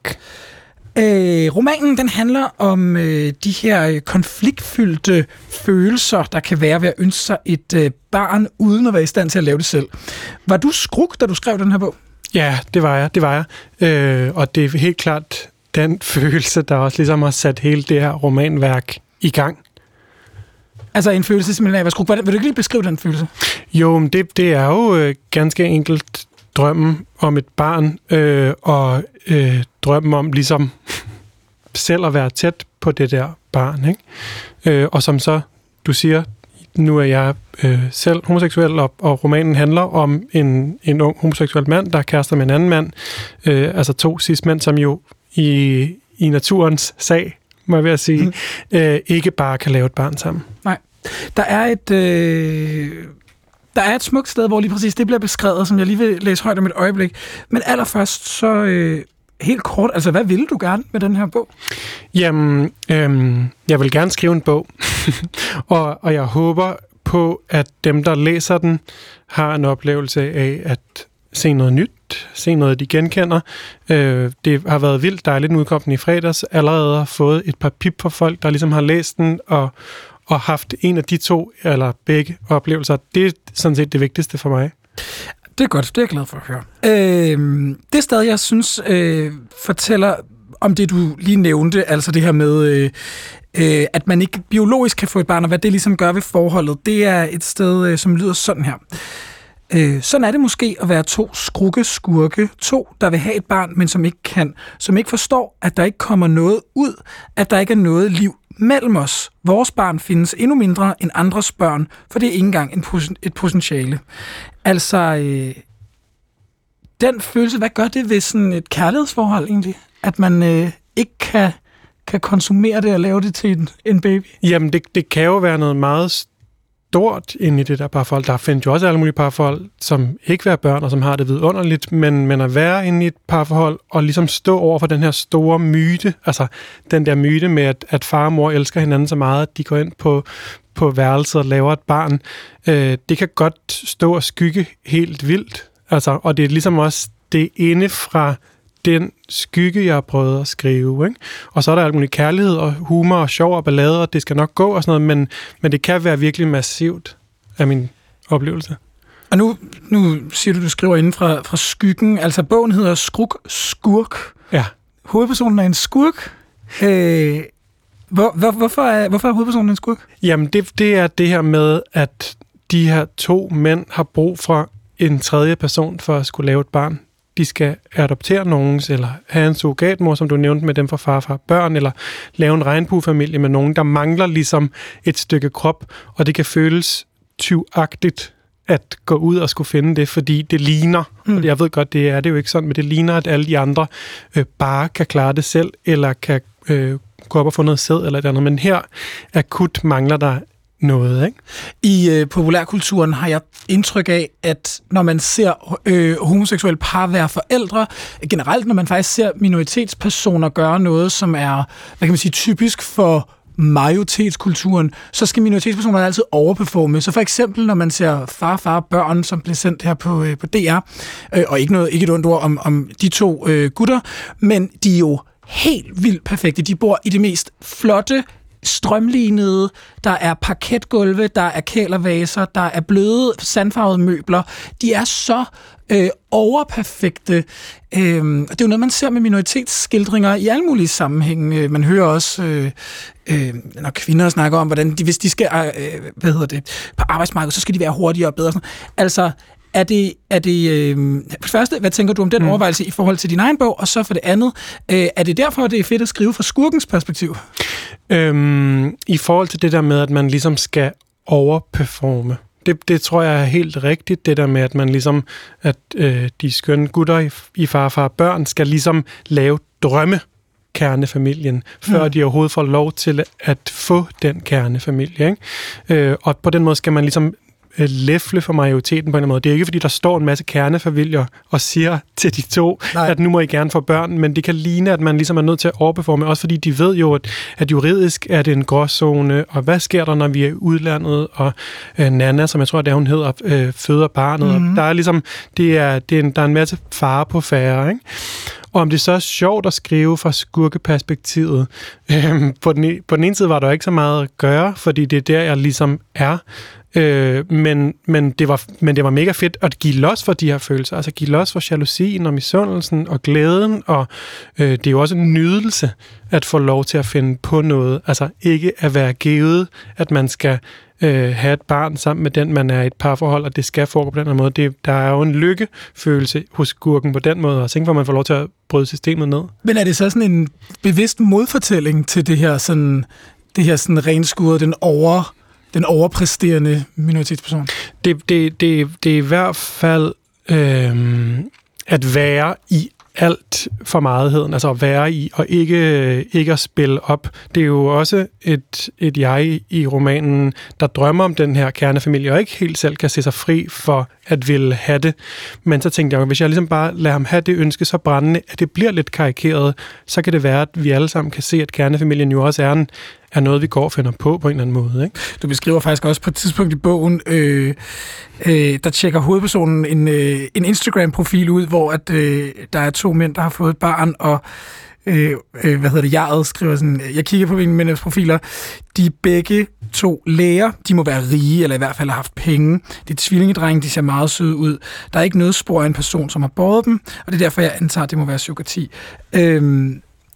Speaker 1: Øh, romanen, den handler om øh, de her konfliktfyldte følelser, der kan være ved at ønske sig et øh, barn, uden at være i stand til at lave det selv. Var du skruk, da du skrev den her bog?
Speaker 7: Ja, det var jeg. Det var jeg. Øh, og det er helt klart den følelse, der også ligesom har sat hele det her romanværk i gang.
Speaker 1: Altså en følelse simpelthen af at være skruk. Vil du ikke lige beskrive den følelse?
Speaker 7: Jo, men det, det er jo øh, ganske enkelt drømmen om et barn, øh, og øh, drømmen om ligesom selv at være tæt på det der barn, ikke? Øh, og som så, du siger, nu er jeg øh, selv homoseksuel, og, og romanen handler om en, en ung homoseksuel mand, der kærester med en anden mand. Øh, altså to cis-mænd, som jo i, i naturens sag, må jeg ved at sige, mm. øh, ikke bare kan lave et barn sammen.
Speaker 1: Nej. Der er et... Øh Der er et smukt sted, hvor lige præcis det bliver beskrevet, som jeg lige vil læse højt om et øjeblik. Men allerførst så øh, helt kort, altså hvad ville du gerne med den her bog?
Speaker 7: Jamen, øh, jeg vil gerne skrive en bog, og, og jeg håber på, at dem, der læser den, har en oplevelse af at se noget nyt, se noget, de genkender. Øh, det har været vildt dejligt, den udkom den i fredags, allerede har fået et par pip fra folk, der ligesom har læst den, og og haft en af de to, eller begge oplevelser. Det er sådan set det vigtigste for mig.
Speaker 1: Det er godt, det er jeg glad for at høre. Øh, det sted, jeg synes, øh, fortæller om det, du lige nævnte, altså det her med, øh, øh, at man ikke biologisk kan få et barn, og hvad det ligesom gør ved forholdet. Det er et sted, øh, som lyder sådan her. Øh, sådan er det måske at være to skrukke skurke, to, der vil have et barn, men som ikke kan, som ikke forstår, at der ikke kommer noget ud, at der ikke er noget liv mellem os. Vores barn findes endnu mindre end andres børn, for det er ikke engang en, et potentiale. Altså, øh, den følelse, hvad gør det ved sådan et kærlighedsforhold egentlig? At man øh, ikke kan, kan konsumere det og lave det til en, en baby?
Speaker 7: Jamen, det, det kan jo være noget meget stort inde i det der parforhold. Der findes jo også alle mulige parforhold, som ikke vil have børn, og som har det vidunderligt, men, men at være inde i et parforhold og ligesom stå over for den her store myte, altså den der myte med, at, at far og mor elsker hinanden så meget, at de går ind på, på værelset og laver et barn, øh, det kan godt stå og skygge helt vildt. Altså, og det er ligesom også det inde fra den skygge, jeg har prøvet at skrive. Ikke? Og så er der alt muligt kærlighed og humor og sjov og ballade, og det skal nok gå og sådan noget, men, men det kan være virkelig massivt af min oplevelse.
Speaker 1: Og nu, nu siger du, du skriver inden fra, fra skyggen. Altså, bogen hedder Skruk Skurk.
Speaker 7: Ja.
Speaker 1: Hovedpersonen er en skurk. Øh, hvor, hvor, hvorfor, er, hvorfor er hovedpersonen en skurk?
Speaker 7: Jamen, det, det er det her med, at de her to mænd har brug for en tredje person for at skulle lave et barn. De skal adoptere nogens, eller have en surrogatmor, som du nævnte med dem fra farfar børn, eller lave en regnbuefamilie med nogen, der mangler ligesom et stykke krop, og det kan føles tyvagtigt at gå ud og skulle finde det, fordi det ligner, mm. og jeg ved godt, det er det jo ikke sådan, men det ligner, at alle de andre øh, bare kan klare det selv, eller kan øh, gå op og få noget sæd, eller et andet, men her akut mangler der noget, ikke?
Speaker 1: I øh, populærkulturen har jeg indtryk af, at når man ser øh, homoseksuelle par være forældre, generelt når man faktisk ser minoritetspersoner gøre noget, som er, hvad kan man sige, typisk for majoritetskulturen, så skal minoritetspersoner altid overperforme. Så for eksempel, når man ser Far, Far, Børn, som blev sendt her på, øh, på D R, øh, og ikke, noget, ikke et ondt ord om, om de to øh, gutter, men de er jo helt vildt perfekte. De bor i det mest flotte, strømlignede, der er parketgulve, der er kælervaser, der er bløde, sandfarvede møbler. De er så øh, overperfekte. Øh, det er jo noget, man ser med minoritetsskildringer i alle mulige sammenhænge. Man hører også, øh, øh, når kvinder snakker om, hvordan de, hvis de skal øh, hvad hedder det, på arbejdsmarkedet, så skal de være hurtigere og bedre. Altså, Er det, er det øh, for det første, hvad tænker du om den mm. overvejelse i forhold til din egen bog, og så for det andet, øh, er det derfor, det er fedt at skrive fra skurkens perspektiv?
Speaker 7: Øhm, I forhold til det der med, at man ligesom skal overperforme, det, det tror jeg er helt rigtigt, det der med, at man ligesom, at øh, de skønne gutter i, i Far, Far, Børn skal ligesom lave drømme kernefamilien, før mm. de overhovedet får lov til at få den kernefamilie. Ikke? Øh, og på den måde skal man ligesom læfle for majoriteten på en måde. Det er ikke, fordi der står en masse kernefamilier og siger til de to, Nej. at nu må I gerne få børn, men det kan ligne, at man ligesom er nødt til at overperforme, også fordi de ved jo, at, at juridisk er det en gråzone, og hvad sker der, når vi er i udlandet, og øh, Nana, som jeg tror, det hun hedder, øh, føder barnet. Mm-hmm. Der er ligesom, det er, det er en, der er en masse fare på færre, ikke? Og om det så er sjovt at skrive fra skurkeperspektivet. Øhm, på, den, på den ene side var der ikke så meget at gøre, fordi det er der, jeg ligesom er. Øh, men, men, det var, men det var mega fedt at give los for de her følelser. Altså give los for jalousien og misundelsen og glæden. Og øh, det er jo også en nydelse at få lov til at finde på noget. Altså ikke at være givet, at man skal øh, have et barn sammen med den, man er i et parforhold, og det skal foregå på den her måde. Det, der er jo en lykkefølelse hos skurken på den måde, og så hvor man får lov til at bryde systemet ned.
Speaker 1: Men er det så sådan en bevidst modfortælling til det her sådan, det her sådan renskurede, den over... den overpræsterende minoritetsperson?
Speaker 7: Det, det, det, det er i hvert fald øh, at være i alt for mightheden, altså at være i og ikke, ikke at spille op. Det er jo også et, et jeg i romanen, der drømmer om den her kernefamilie, og ikke helt selv kan se sig fri for at ville have det. Men så tænkte jeg, hvis jeg ligesom bare lader ham have det ønske så brændende, at det bliver lidt karikeret, så kan det være, at vi alle sammen kan se, at kernefamilien jo også er en er noget, vi går og finder på på en eller anden måde. Ikke?
Speaker 1: Du beskriver faktisk også på et tidspunkt i bogen, øh, øh, der tjekker hovedpersonen en, øh, en Instagram-profil ud, hvor at, øh, der er to mænd, der har fået et barn, og øh, øh, hvad hedder det, jeg skriver sådan, jeg kigger på mine mænds profiler, de er begge to læger, de må være rige, eller i hvert fald har haft penge. Det er tvillingedrenge, de ser meget søde ud. Der er ikke noget spor af en person, som har båret dem, og det er derfor, jeg antager, at det må være psykopati. Øh,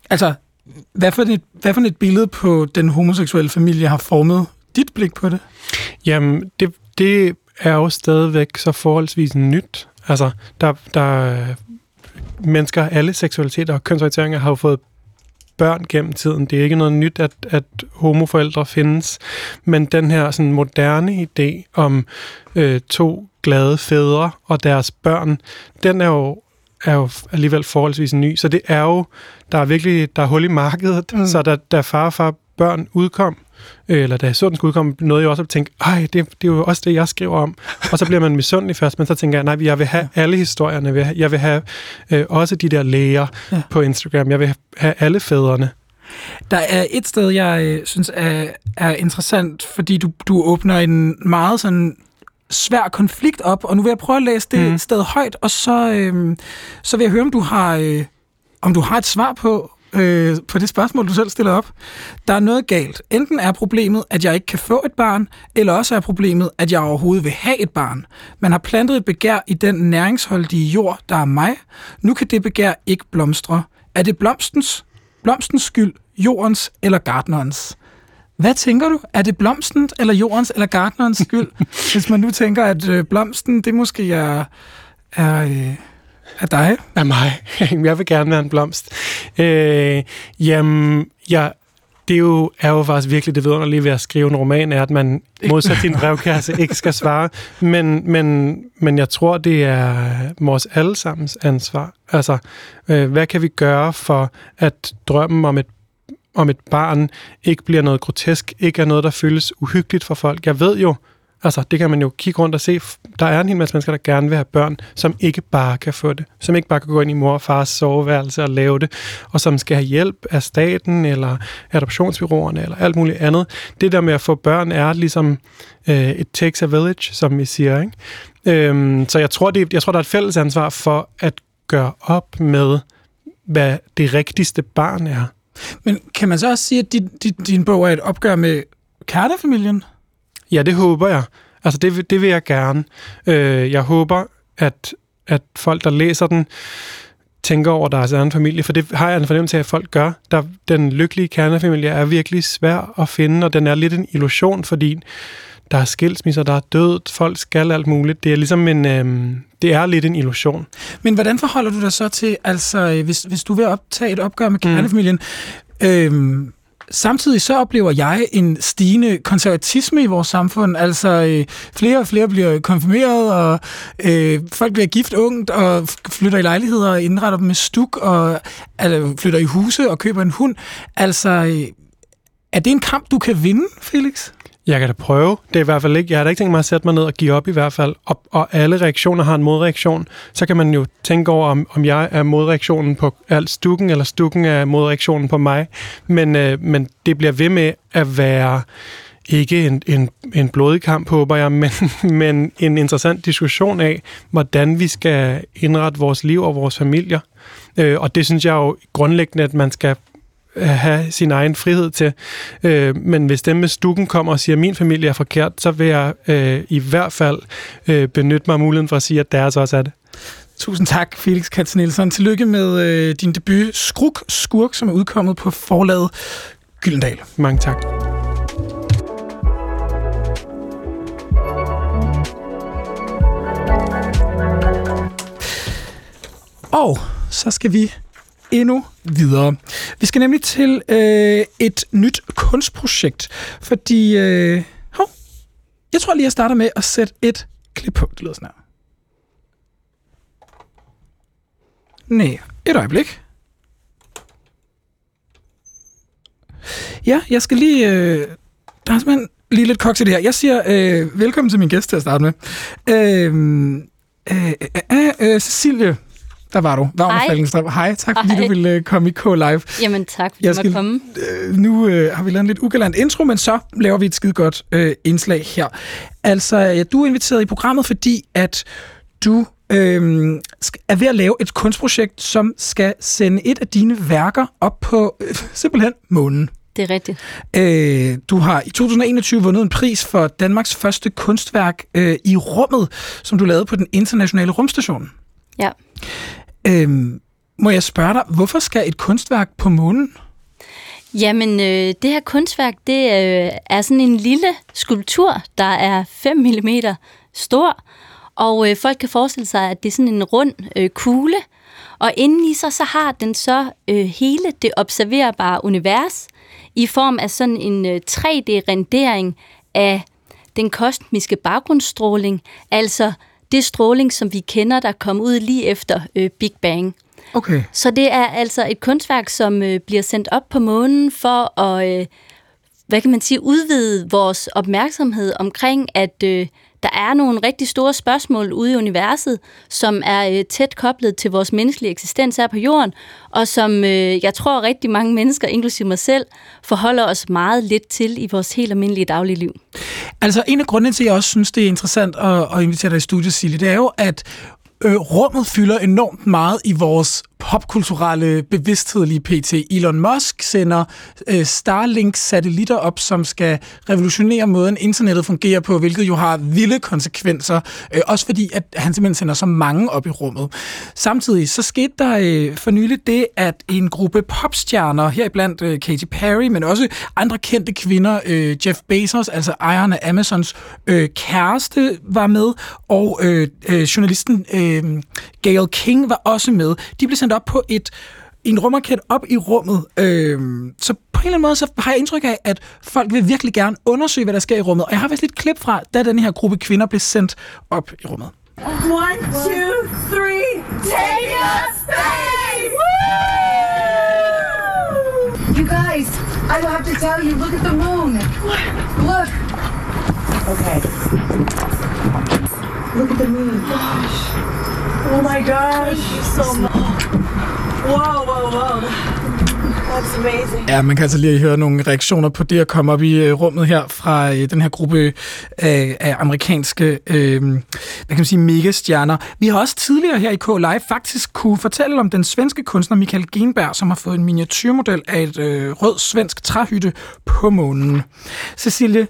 Speaker 1: Altså, hvad for, et, hvad for et billede på den homoseksuelle familie har formet dit blik på det?
Speaker 7: Jamen, det, det er jo stadigvæk så forholdsvis nyt. Altså, der, der mennesker, alle seksualiteter og kønsorienteringer har jo fået børn gennem tiden. Det er ikke noget nyt, at, at homoforældre findes. Men den her sådan moderne idé om øh, to glade fædre og deres børn, den er jo er jo alligevel forholdsvis ny. Så det er jo, der er virkelig, der er hul i markedet. Mm. Så da, da far og far børn udkom, eller da sådan skulle udkomme, nåede jeg også at tænke, ej, det, det er jo også det, jeg skriver om. Og så bliver man misundelig først, men så tænker jeg, nej, jeg vil have alle historierne. Jeg vil have øh, også de der læger ja. på Instagram. Jeg vil have alle fædrene.
Speaker 1: Der er et sted, jeg øh, synes er, er interessant, fordi du, du åbner en meget sådan svær konflikt op, og nu vil jeg prøve at læse det mm. sted højt, og så, øh, så vil jeg høre, om du har, øh, om du har et svar på, øh, på det spørgsmål, du selv stiller op. Der er noget galt. Enten er problemet, at jeg ikke kan få et barn, eller også er problemet, at jeg overhovedet vil have et barn. Man har plantet et begær i den næringsholdige jord, der er mig. Nu kan det begær ikke blomstre. Er det blomstens, blomstens skyld, jordens eller gartnerens? Hvad tænker du? Er det blomsten, eller jordens, eller gartnerens skyld? Hvis man nu tænker, at øh, blomsten, det måske er, er, øh, er dig.
Speaker 7: Er mig. Jeg vil gerne være en blomst. Øh, jamen, jeg, det er jo, er jo faktisk virkelig det vidunderlige ved at skrive en roman, er, at man modsat sin brevkasse ikke skal svare. Men, men, men jeg tror, det er vores allesammens ansvar. Altså, øh, hvad kan vi gøre for, at drømmen om et om et barn ikke bliver noget grotesk, ikke er noget, der føles uhyggeligt for folk. Jeg ved jo, altså det kan man jo kigge rundt og se, der er en hel masse mennesker, der gerne vil have børn, som ikke bare kan få det, som ikke bare kan gå ind i mor og fars soveværelse og lave det, og som skal have hjælp af staten, eller adoptionsbyråerne, eller alt muligt andet. Det der med at få børn er ligesom øh, it takes a village, som vi siger, ikke? Øhm, så jeg tror, det, jeg tror, der er et fælles ansvar for at gøre op med, hvad det rigtigste barn er.
Speaker 1: Men kan man så også sige, at din, din, din bog er et opgør med kernefamilien?
Speaker 7: Ja, det håber jeg. Altså, det, det vil jeg gerne. Øh, jeg håber, at, at folk, der læser den, tænker over deres egen familie, for det har jeg en fornemmelse af, at folk gør. Der, den lykkelige kernefamilie er virkelig svær at finde, og den er lidt en illusion, fordi der er skilsmisser, der er død, folk skal alt muligt. Det er ligesom en, øhm, det er lidt en illusion.
Speaker 1: Men hvordan forholder du dig så til, altså hvis, hvis du vil optage et opgør med kernefamilien, mm. øhm, samtidig så oplever jeg en stigende konservatisme i vores samfund, altså øh, flere og flere bliver konfirmeret, og øh, folk bliver gift ungt, og flytter i lejligheder og indretter dem med stuk, og altså, flytter i huse og køber en hund. Altså, øh, er det en kamp, du kan vinde, Felix?
Speaker 7: Jeg kan da prøve. Det er i hvert fald ikke. Jeg har da ikke tænkt mig at sætte mig ned og give op i hvert fald. Og, og alle reaktioner har en modreaktion. Så kan man jo tænke over, om, om jeg er modreaktionen på alt stukken, eller stukken er modreaktionen på mig. Men, øh, men det bliver ved med at være ikke en, en, en blodig kamp, håber jeg, men, men en interessant diskussion af, hvordan vi skal indrette vores liv og vores familier. Øh, og det synes jeg jo grundlæggende, at man skal have sin egen frihed til. Øh, men hvis dem med stukken kommer og siger, at min familie er forkert, så vil jeg øh, i hvert fald øh, benytte mig af muligheden for at sige, at deres også er det.
Speaker 1: Tusind tak, Felix Katz-Nielsen. Tillykke med øh, din debut, Skruk Skurk, som er udkommet på forlaget Gyldendal.
Speaker 7: Mange tak.
Speaker 1: Og så skal vi endnu videre. Vi skal nemlig til øh, et nyt kunstprojekt, fordi øh, hov, jeg tror lige, jeg starter med at sætte et klip på. Det lyder sådan her. Nej, et øjeblik. Ja, jeg skal lige... Øh, der er simpelthen lige lidt koks i det her. Jeg siger øh, velkommen til min gæst til at starte med. Øh, øh, øh, øh, Cecilie... Der var du. Vagner Falkenstrøm. Hej, tak fordi Hej. du ville komme i K-Live.
Speaker 6: Jamen tak, fordi jeg måtte komme.
Speaker 1: Øh, nu øh, har vi lavet en lidt ugalant intro, men så laver vi et skide godt øh, indslag her. Altså, ja, du er inviteret i programmet, fordi at du øh, er ved at lave et kunstprojekt, som skal sende et af dine værker op på øh, simpelthen månen.
Speaker 6: Det er rigtigt.
Speaker 1: Øh, du har i to tusind og enogtyve vundet en pris for Danmarks første kunstværk øh, i rummet, som du lavede på den internationale rumstation.
Speaker 6: Ja.
Speaker 1: Øhm, Må jeg spørge dig, hvorfor skal et kunstværk på månen?
Speaker 6: Jamen, øh, det her kunstværk, det øh, er sådan en lille skulptur, der er fem millimeter stor, og øh, folk kan forestille sig, at det er sådan en rund øh, kugle, og indeni så, så har den så øh, hele det observerbare univers i form af sådan en øh, tre D-rendering af den kosmiske baggrundsstråling, altså det stråling, som vi kender, der kom ud lige efter øh, Big Bang.
Speaker 1: Okay.
Speaker 6: Så det er altså et kunstværk, som øh, bliver sendt op på månen for at, øh, hvad kan man sige, udvide vores opmærksomhed omkring, at øh, der er nogle rigtig store spørgsmål ude i universet, som er øh, tæt koblet til vores menneskelige eksistens her på jorden, og som øh, jeg tror rigtig mange mennesker, inklusive mig selv, forholder os meget lidt til i vores helt almindelige daglige liv.
Speaker 1: Altså en af grundene til, at jeg også synes, det er interessant at, at invitere dig i studiet, Silje, det er jo, at øh, rummet fylder enormt meget i vores popkulturelle bevidsthed lige pt. Elon Musk sender øh, Starlink-satellitter op, som skal revolutionere måden, internettet fungerer på, hvilket jo har vilde konsekvenser, øh, også fordi, at han simpelthen sender så mange op i rummet. Samtidig så skete der øh, for nylig det, at en gruppe popstjerner, heriblandt øh, Katy Perry, men også andre kendte kvinder, øh, Jeff Bezos, altså ejeren af Amazons øh, kæreste, var med, og øh, øh, journalisten øh, Gayle King var også med. De blev sendt op på et, en rumraket op i rummet. Øhm, så på en eller anden måde, så har jeg indtryk af, at folk vil virkelig gerne undersøge, hvad der sker i rummet. Og jeg har vist lidt klip fra, da den her gruppe kvinder blev sendt op i rummet.
Speaker 8: One, two, three, take us space! Woo! You guys, I don't have to tell you, look at the moon. Look. Okay. Look at the moon. Oh my gosh, so much. Wow, wow, wow. That's amazing.
Speaker 1: Ja, man kan altså lige høre nogle reaktioner på det at komme op i uh, rummet her fra uh, den her gruppe uh, af amerikanske uh, hvad kan man sige, megastjerner. Vi har også tidligere her i K Live faktisk kunne fortælle om den svenske kunstner Michael Genberg, som har fået en miniatyrmodel af et uh, rød svensk træhytte på månen. Cecilie,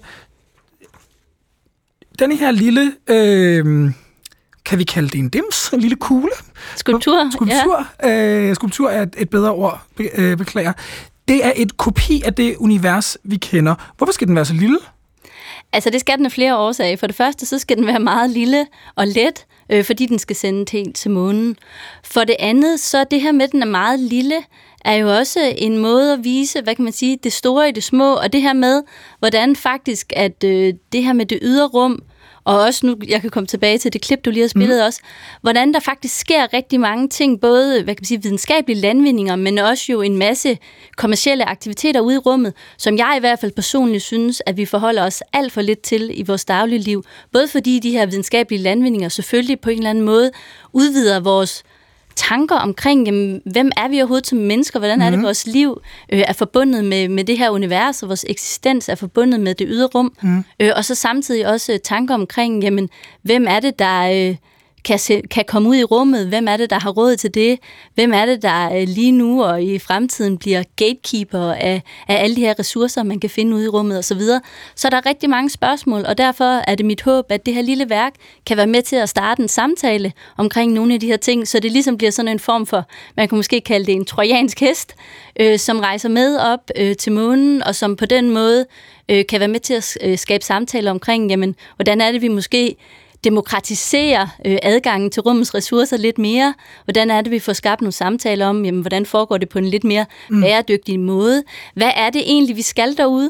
Speaker 1: den her lille... Uh, kan vi kalde det en dims? En lille kugle?
Speaker 6: Skulptur,
Speaker 1: Skulptur, ja. øh, skulptur er et, et bedre ord, be, øh, beklager. Det er et kopi af det univers, vi kender. Hvorfor skal den være så lille?
Speaker 6: Altså, det skal den af flere årsager. For det første, så skal den være meget lille og let, øh, fordi den skal sende helt til månen. For det andet, så det her med, at den er meget lille, er jo også en måde at vise, hvad kan man sige, det store i det små, og det her med, hvordan faktisk, at øh, det her med det ydre rum, og også nu, jeg kan komme tilbage til det klip, du lige har spillet mm. også, hvordan der faktisk sker rigtig mange ting, både hvad kan man sige, videnskabelige landvindinger, men også jo en masse kommercielle aktiviteter ude i rummet, som jeg i hvert fald personligt synes, at vi forholder os alt for lidt til i vores daglige liv. Både fordi de her videnskabelige landvindinger selvfølgelig på en eller anden måde udvider vores tanker omkring, jamen, hvem er vi overhovedet som mennesker, hvordan er det, vores liv øh, er forbundet med, med det her univers, og vores eksistens er forbundet med det ydre rum, mm. øh, og så samtidig også tanker omkring, jamen, hvem er det, der øh, kan, se, kan komme ud i rummet, hvem er det, der har råd til det, hvem er det, der øh, lige nu og i fremtiden bliver gatekeeper af, af alle de her ressourcer, man kan finde ude i rummet osv. Så, så der er rigtig mange spørgsmål, og derfor er det mit håb, at det her lille værk kan være med til at starte en samtale omkring nogle af de her ting, så det ligesom bliver sådan en form for, man kan måske kalde det en trojansk hest, øh, som rejser med op øh, til månen, og som på den måde øh, kan være med til at øh, skabe samtaler omkring, jamen, hvordan er det, vi måske demokratisere øh, adgangen til rummets ressourcer lidt mere. Hvordan er det, vi får skabt nogle samtaler om, jamen, hvordan foregår det på en lidt mere mm. bæredygtig måde? Hvad er det egentlig, vi skal derude?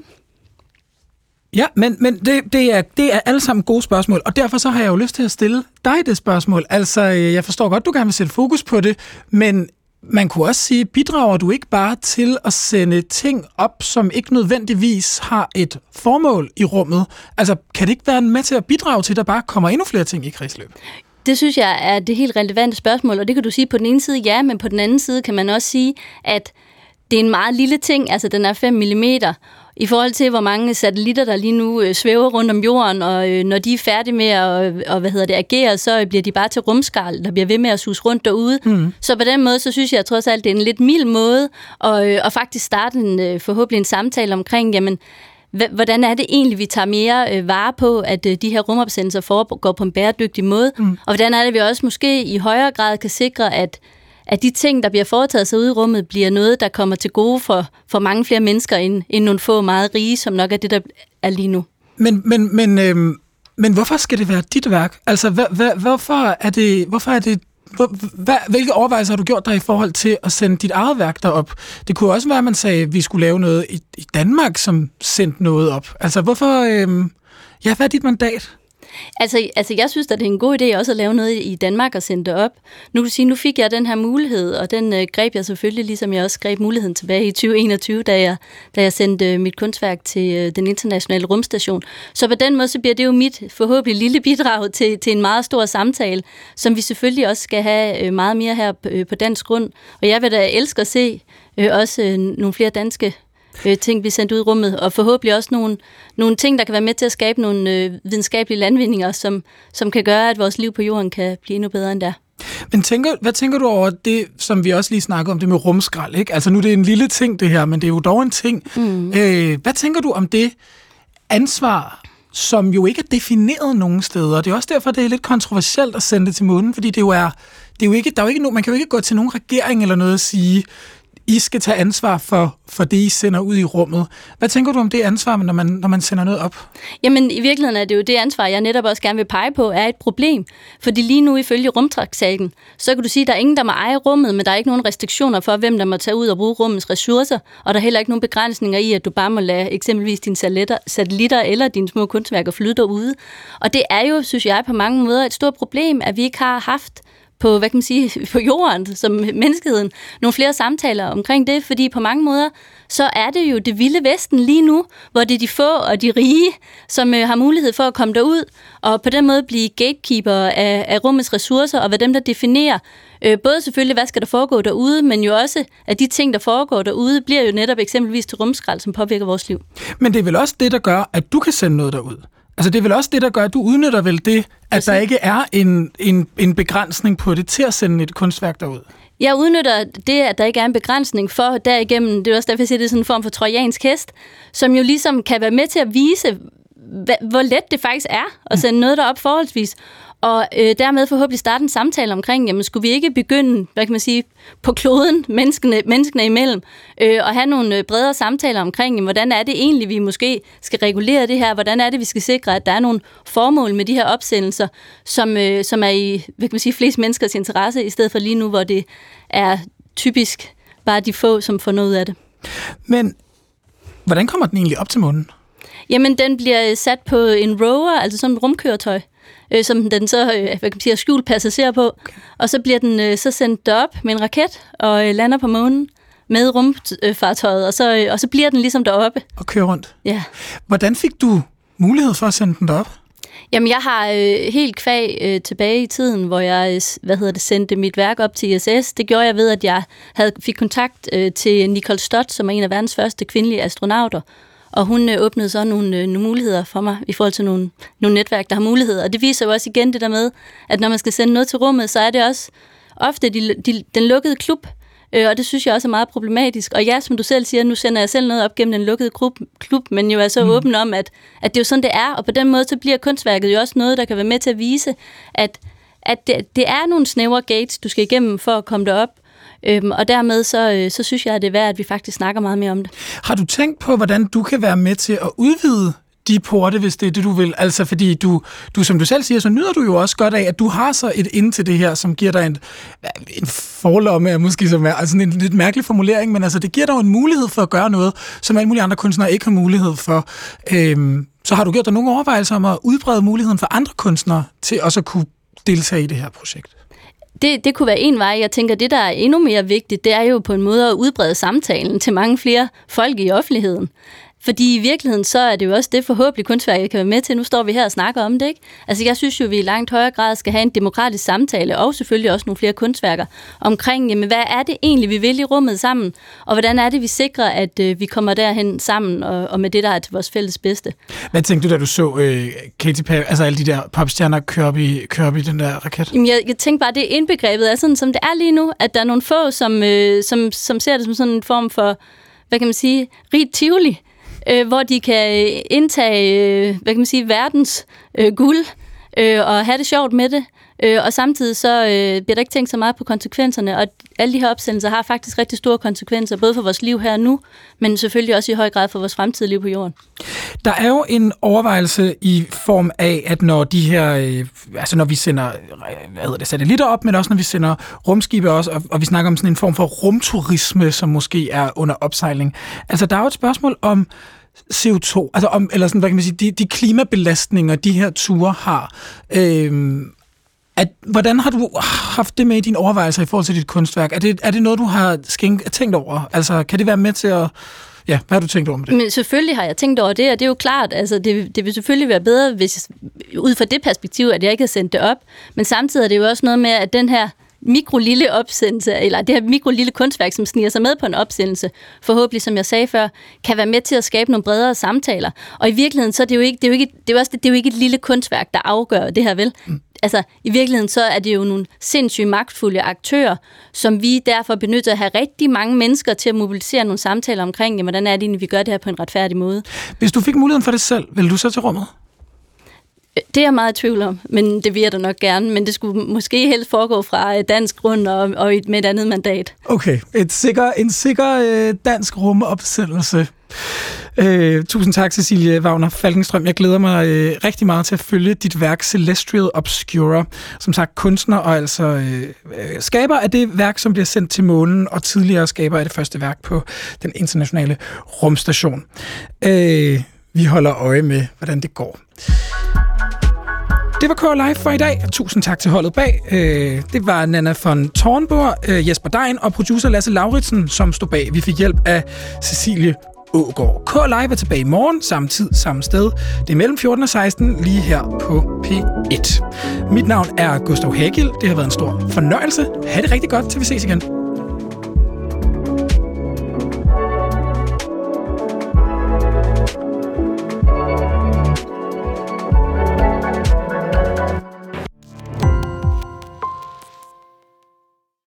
Speaker 1: Ja, men, men det, det, er, det er alle sammen gode spørgsmål, og derfor så har jeg jo lyst til at stille dig det spørgsmål. Altså, jeg forstår godt, du gerne vil sætte fokus på det, men man kunne også sige, bidrager du ikke bare til at sende ting op, som ikke nødvendigvis har et formål i rummet? Altså, kan det ikke være med til at bidrage til, at der bare kommer endnu flere ting i kredsløb?
Speaker 6: Det synes jeg er det helt relevante spørgsmål, og det kan du sige på den ene side ja, men på den anden side kan man også sige, at det er en meget lille ting, altså den er fem millimeter, i forhold til, hvor mange satellitter, der lige nu øh, svæver rundt om jorden, og øh, når de er færdige med at og, hvad hedder det, agere, så bliver de bare til rumskrald, der bliver ved med at suse rundt derude. Mm. Så på den måde, så synes jeg trods alt, det er en lidt mild måde at, øh, at faktisk starte en, øh, forhåbentlig en samtale omkring, jamen, hvordan er det egentlig, vi tager mere øh, vare på, at øh, de her rumopsendelser foregår på en bæredygtig måde, mm. og hvordan er det, vi også måske i højere grad kan sikre, at at de ting, der bliver foretaget sig ude i rummet, bliver noget, der kommer til gode for, for mange flere mennesker, end, end nogle få meget rige, som nok er det, der er lige nu.
Speaker 1: Men, men, men, øhm, men hvorfor skal det være dit værk? Altså, hva, hva, hvorfor er det... Hvorfor er det hvor, hva, hvilke overvejelser har du gjort dig i forhold til at sende dit eget værk derop? Det kunne også være, at man sagde, at vi skulle lave noget i, i Danmark, som sendte noget op. Altså, hvorfor... Øhm, ja, hvad er dit mandat?
Speaker 6: Altså, altså, jeg synes, at det er en god idé også at lave noget i Danmark og sende det op. Nu kan du sige, nu fik jeg den her mulighed, og den øh, greb jeg selvfølgelig, ligesom jeg også greb muligheden tilbage i tyve enogtyve, da jeg, da jeg sendte øh, mit kunstværk til øh, den internationale rumstation. Så på den måde, så bliver det jo mit forhåbentlig lille bidrag til, til en meget stor samtale, som vi selvfølgelig også skal have øh, meget mere her på, øh, på dansk grund. Og jeg vil da elske at se øh, også øh, nogle flere danske ting, vi sendte ud i rummet, og forhåbentlig også nogle, nogle ting, der kan være med til at skabe nogle øh, videnskabelige landvindinger, som, som kan gøre, at vores liv på jorden kan blive endnu bedre end der.
Speaker 1: Men tænker, hvad tænker du over det, som vi også lige snakkede om, det med rumskrald, ikke? Altså nu er det en lille ting, det her, men det er jo dog en ting. Mm. Øh, hvad tænker du om det ansvar, som jo ikke er defineret nogen steder? Det er også derfor, det er lidt kontroversielt at sende det til månen, fordi det jo er, det er jo ikke, der er jo ikke no, man kan jo ikke gå til nogen regering eller noget og sige, I skal tage ansvar for, for det, I sender ud i rummet. Hvad tænker du om det ansvar, når man, når man sender noget op?
Speaker 6: Jamen, i virkeligheden er det jo det ansvar, jeg netop også gerne vil pege på, er et problem. Fordi lige nu, ifølge rumtraktaten, så kan du sige, at der er ingen, der må eje rummet, men der er ikke nogen restriktioner for, hvem der må tage ud og bruge rummets ressourcer, og der er heller ikke nogen begrænsninger i, at du bare må lade eksempelvis dine satellitter, satellitter eller dine små kunstværker flyde derude. Og det er jo, synes jeg, på mange måder et stort problem, at vi ikke har haft på, hvad kan man sige, på jorden, som menneskeheden, nogle flere samtaler omkring det, fordi på mange måder, så er det jo det vilde vesten lige nu, hvor det er de få og de rige, som øh, har mulighed for at komme derud, og på den måde blive gatekeeper af, af rummets ressourcer, og hvad dem, der definerer, øh, både selvfølgelig, hvad skal der foregå derude, men jo også, at de ting, der foregår derude, bliver jo netop eksempelvis til rumskrald, som påvirker vores liv.
Speaker 1: Men det er vel også det, der gør, at du kan sende noget derud? Altså det er vel også det, der gør, at du udnytter vel det, at der ikke er en, en, en begrænsning på det til at sende et kunstværk derud?
Speaker 6: Jeg udnytter det, at der ikke er en begrænsning for derigennem, det er også derfor, jeg siger, det er sådan en form for trojansk hest, som jo ligesom kan være med til at vise, hvor let det faktisk er at sende noget derop forholdsvis. Og øh, dermed forhåbentlig starte en samtale omkring, jamen skulle vi ikke begynde, hvad kan man sige, på kloden, menneskene, menneskene imellem, øh, og have nogle bredere samtaler omkring, jamen, hvordan er det egentlig, vi måske skal regulere det her, hvordan er det, vi skal sikre, at der er nogle formål med de her opsendelser, som, øh, som er i, hvad kan man sige, flest menneskers interesse, i stedet for lige nu, hvor det er typisk bare de få, som får noget ud af det.
Speaker 1: Men hvordan kommer den egentlig op til månen?
Speaker 6: Jamen, den bliver sat på en rover, altså sådan et rumkøretøj, øh, som den så, øh, hvad kan man sige, er skjult passager på. Okay. Og så bliver den øh, så sendt derop med en raket og øh, lander på månen med rumfartøjet, og så, øh, og så bliver den ligesom deroppe.
Speaker 1: Og kører rundt?
Speaker 6: Ja.
Speaker 1: Hvordan fik du mulighed for at sende den derop?
Speaker 6: Jamen, jeg har øh, helt kvæg øh, tilbage i tiden, hvor jeg hvad hedder det, sendte mit værk op til I S S. Det gjorde jeg ved, at jeg havde, fik kontakt øh, til Nicole Stott, som er en af verdens første kvindelige astronauter. Og hun øh, åbnede så nogle, øh, nogle muligheder for mig i forhold til nogle, nogle netværk, der har muligheder. Og det viser jo også igen det der med, at når man skal sende noget til rummet, så er det også ofte de, de, den lukkede klub. Øh, og det synes jeg også er meget problematisk. Og ja, som du selv siger, nu sender jeg selv noget op gennem den lukkede klub, klub men jo er så mm. åben om, at, at det er jo sådan, det er. Og på den måde, så bliver kunstværket jo også noget, der kan være med til at vise, at, at det, det er nogle snævre gates, du skal igennem for at komme derop. Øhm, og dermed så, så synes jeg, at det er værd, at vi faktisk snakker meget mere om det.
Speaker 1: Har du tænkt på, hvordan du kan være med til at udvide de porte, hvis det er det, du vil? Altså, fordi du, du som du selv siger, så nyder du jo også godt af, at du har så et ind til det her, som giver dig en, en forlomme, måske som er altså en lidt mærkelig formulering, men altså, det giver dig en mulighed for at gøre noget, som alle mulige andre kunstnere ikke har mulighed for. Øhm, så har du gjort dig nogle overvejelser om at udbrede muligheden for andre kunstnere til også at kunne deltage i det her projekt?
Speaker 6: Det, det kunne være en vej. Jeg tænker, det, der er endnu mere vigtigt, det er jo på en måde at udbrede samtalen til mange flere folk i offentligheden. Fordi i virkeligheden, så er det jo også det forhåbentlig kunstværket kan være med til. Nu står vi her og snakker om det, ikke? Altså, jeg synes jo, vi i langt højere grad skal have en demokratisk samtale, og selvfølgelig også nogle flere kunstværker, omkring, jamen, hvad er det egentlig, vi vil i rummet sammen? Og hvordan er det, vi sikrer, at øh, vi kommer derhen sammen, og, og med det, der er til vores fælles bedste?
Speaker 1: Hvad tænkte du, da du så øh, Katy Perry, altså alle de der popstjerner køre op i, køre op i den der raket?
Speaker 6: Jamen, jeg, jeg tænkte bare, det indbegrebet er sådan, som det er lige nu, at der er nogle få, som, øh, som, som ser det som sådan en form for, hvad kan man sige, rigt tivoli, Øh, hvor de kan indtage, øh, hvad kan man sige, verdens øh, guld øh, og have det sjovt med det. Øh, og samtidig så øh, bliver der ikke tænkt så meget på konsekvenserne, og alle de her opsendelser har faktisk rigtig store konsekvenser, både for vores liv her og nu, men selvfølgelig også i høj grad for vores fremtidige liv på jorden.
Speaker 1: Der er jo en overvejelse i form af, at når de her, øh, altså når vi sender hvad hedder det, satellitter op, men også når vi sender rumskibe også, og, og vi snakker om sådan en form for rumturisme, som måske er under opsejling. Altså der er jo et spørgsmål om C O to, altså om, eller sådan, hvad kan man sige, de, de klimabelastninger, de her ture har. Øhm, at, hvordan har du haft det med i dine overvejelser i forhold til dit kunstværk? Er det, er det noget, du har skænk, tænkt over? Altså, kan det være med til at... Ja, hvad har du tænkt over med det?
Speaker 6: Men selvfølgelig har jeg tænkt over det, og det er jo klart, altså det, det vil selvfølgelig være bedre, hvis ud fra det perspektiv, at jeg ikke har sendt det op. Men samtidig er det jo også noget med, at den her mikrolille opsendelse, eller det her mikrolille kunstværk, som sniger sig med på en opsendelse, forhåbentlig, som jeg sagde før, kan være med til at skabe nogle bredere samtaler. Og i virkeligheden, så er det jo ikke, det er jo ikke, det er jo også, det er jo ikke et lille kunstværk, der afgør det her, vel? Mm. Altså, i virkeligheden, så er det jo nogle sindssygt magtfulde aktører, som vi derfor benytter at have rigtig mange mennesker til at mobilisere nogle samtaler omkring, jamen, hvordan er det egentlig, vi gør det her på en retfærdig måde.
Speaker 1: Hvis du fik muligheden for det selv, ville du så til rummet?
Speaker 6: Det er jeg meget i tvivl om, men det vil jeg da nok gerne. Men det skulle måske helst foregå fra dansk grund og, og med et andet mandat.
Speaker 1: Okay, et sikker, en sikker øh, dansk rumopsendelse. Øh, tusind tak, Cecilie Wagner Falkenstrøm. Jeg glæder mig øh, rigtig meget til at følge dit værk Celestial Obscura. Som sagt kunstner og altså øh, skaber af det værk, som bliver sendt til månen, og tidligere skaber af det første værk på den internationale rumstation. Øh, vi holder øje med, hvordan det går. Det var K Live for i dag. Tusind tak til holdet bag. Det var Nana von Tornborg, Jesper Dein og producer Lasse Lauritsen, som stod bag. Vi fik hjælp af Cecilie Aagaard. K Live er tilbage i morgen, samme tid, samme sted. Det er mellem fjorten og seksten, lige her på P et. Mit navn er Gustav Hagel. Det har været en stor fornøjelse. Ha' det rigtig godt, til vi ses igen.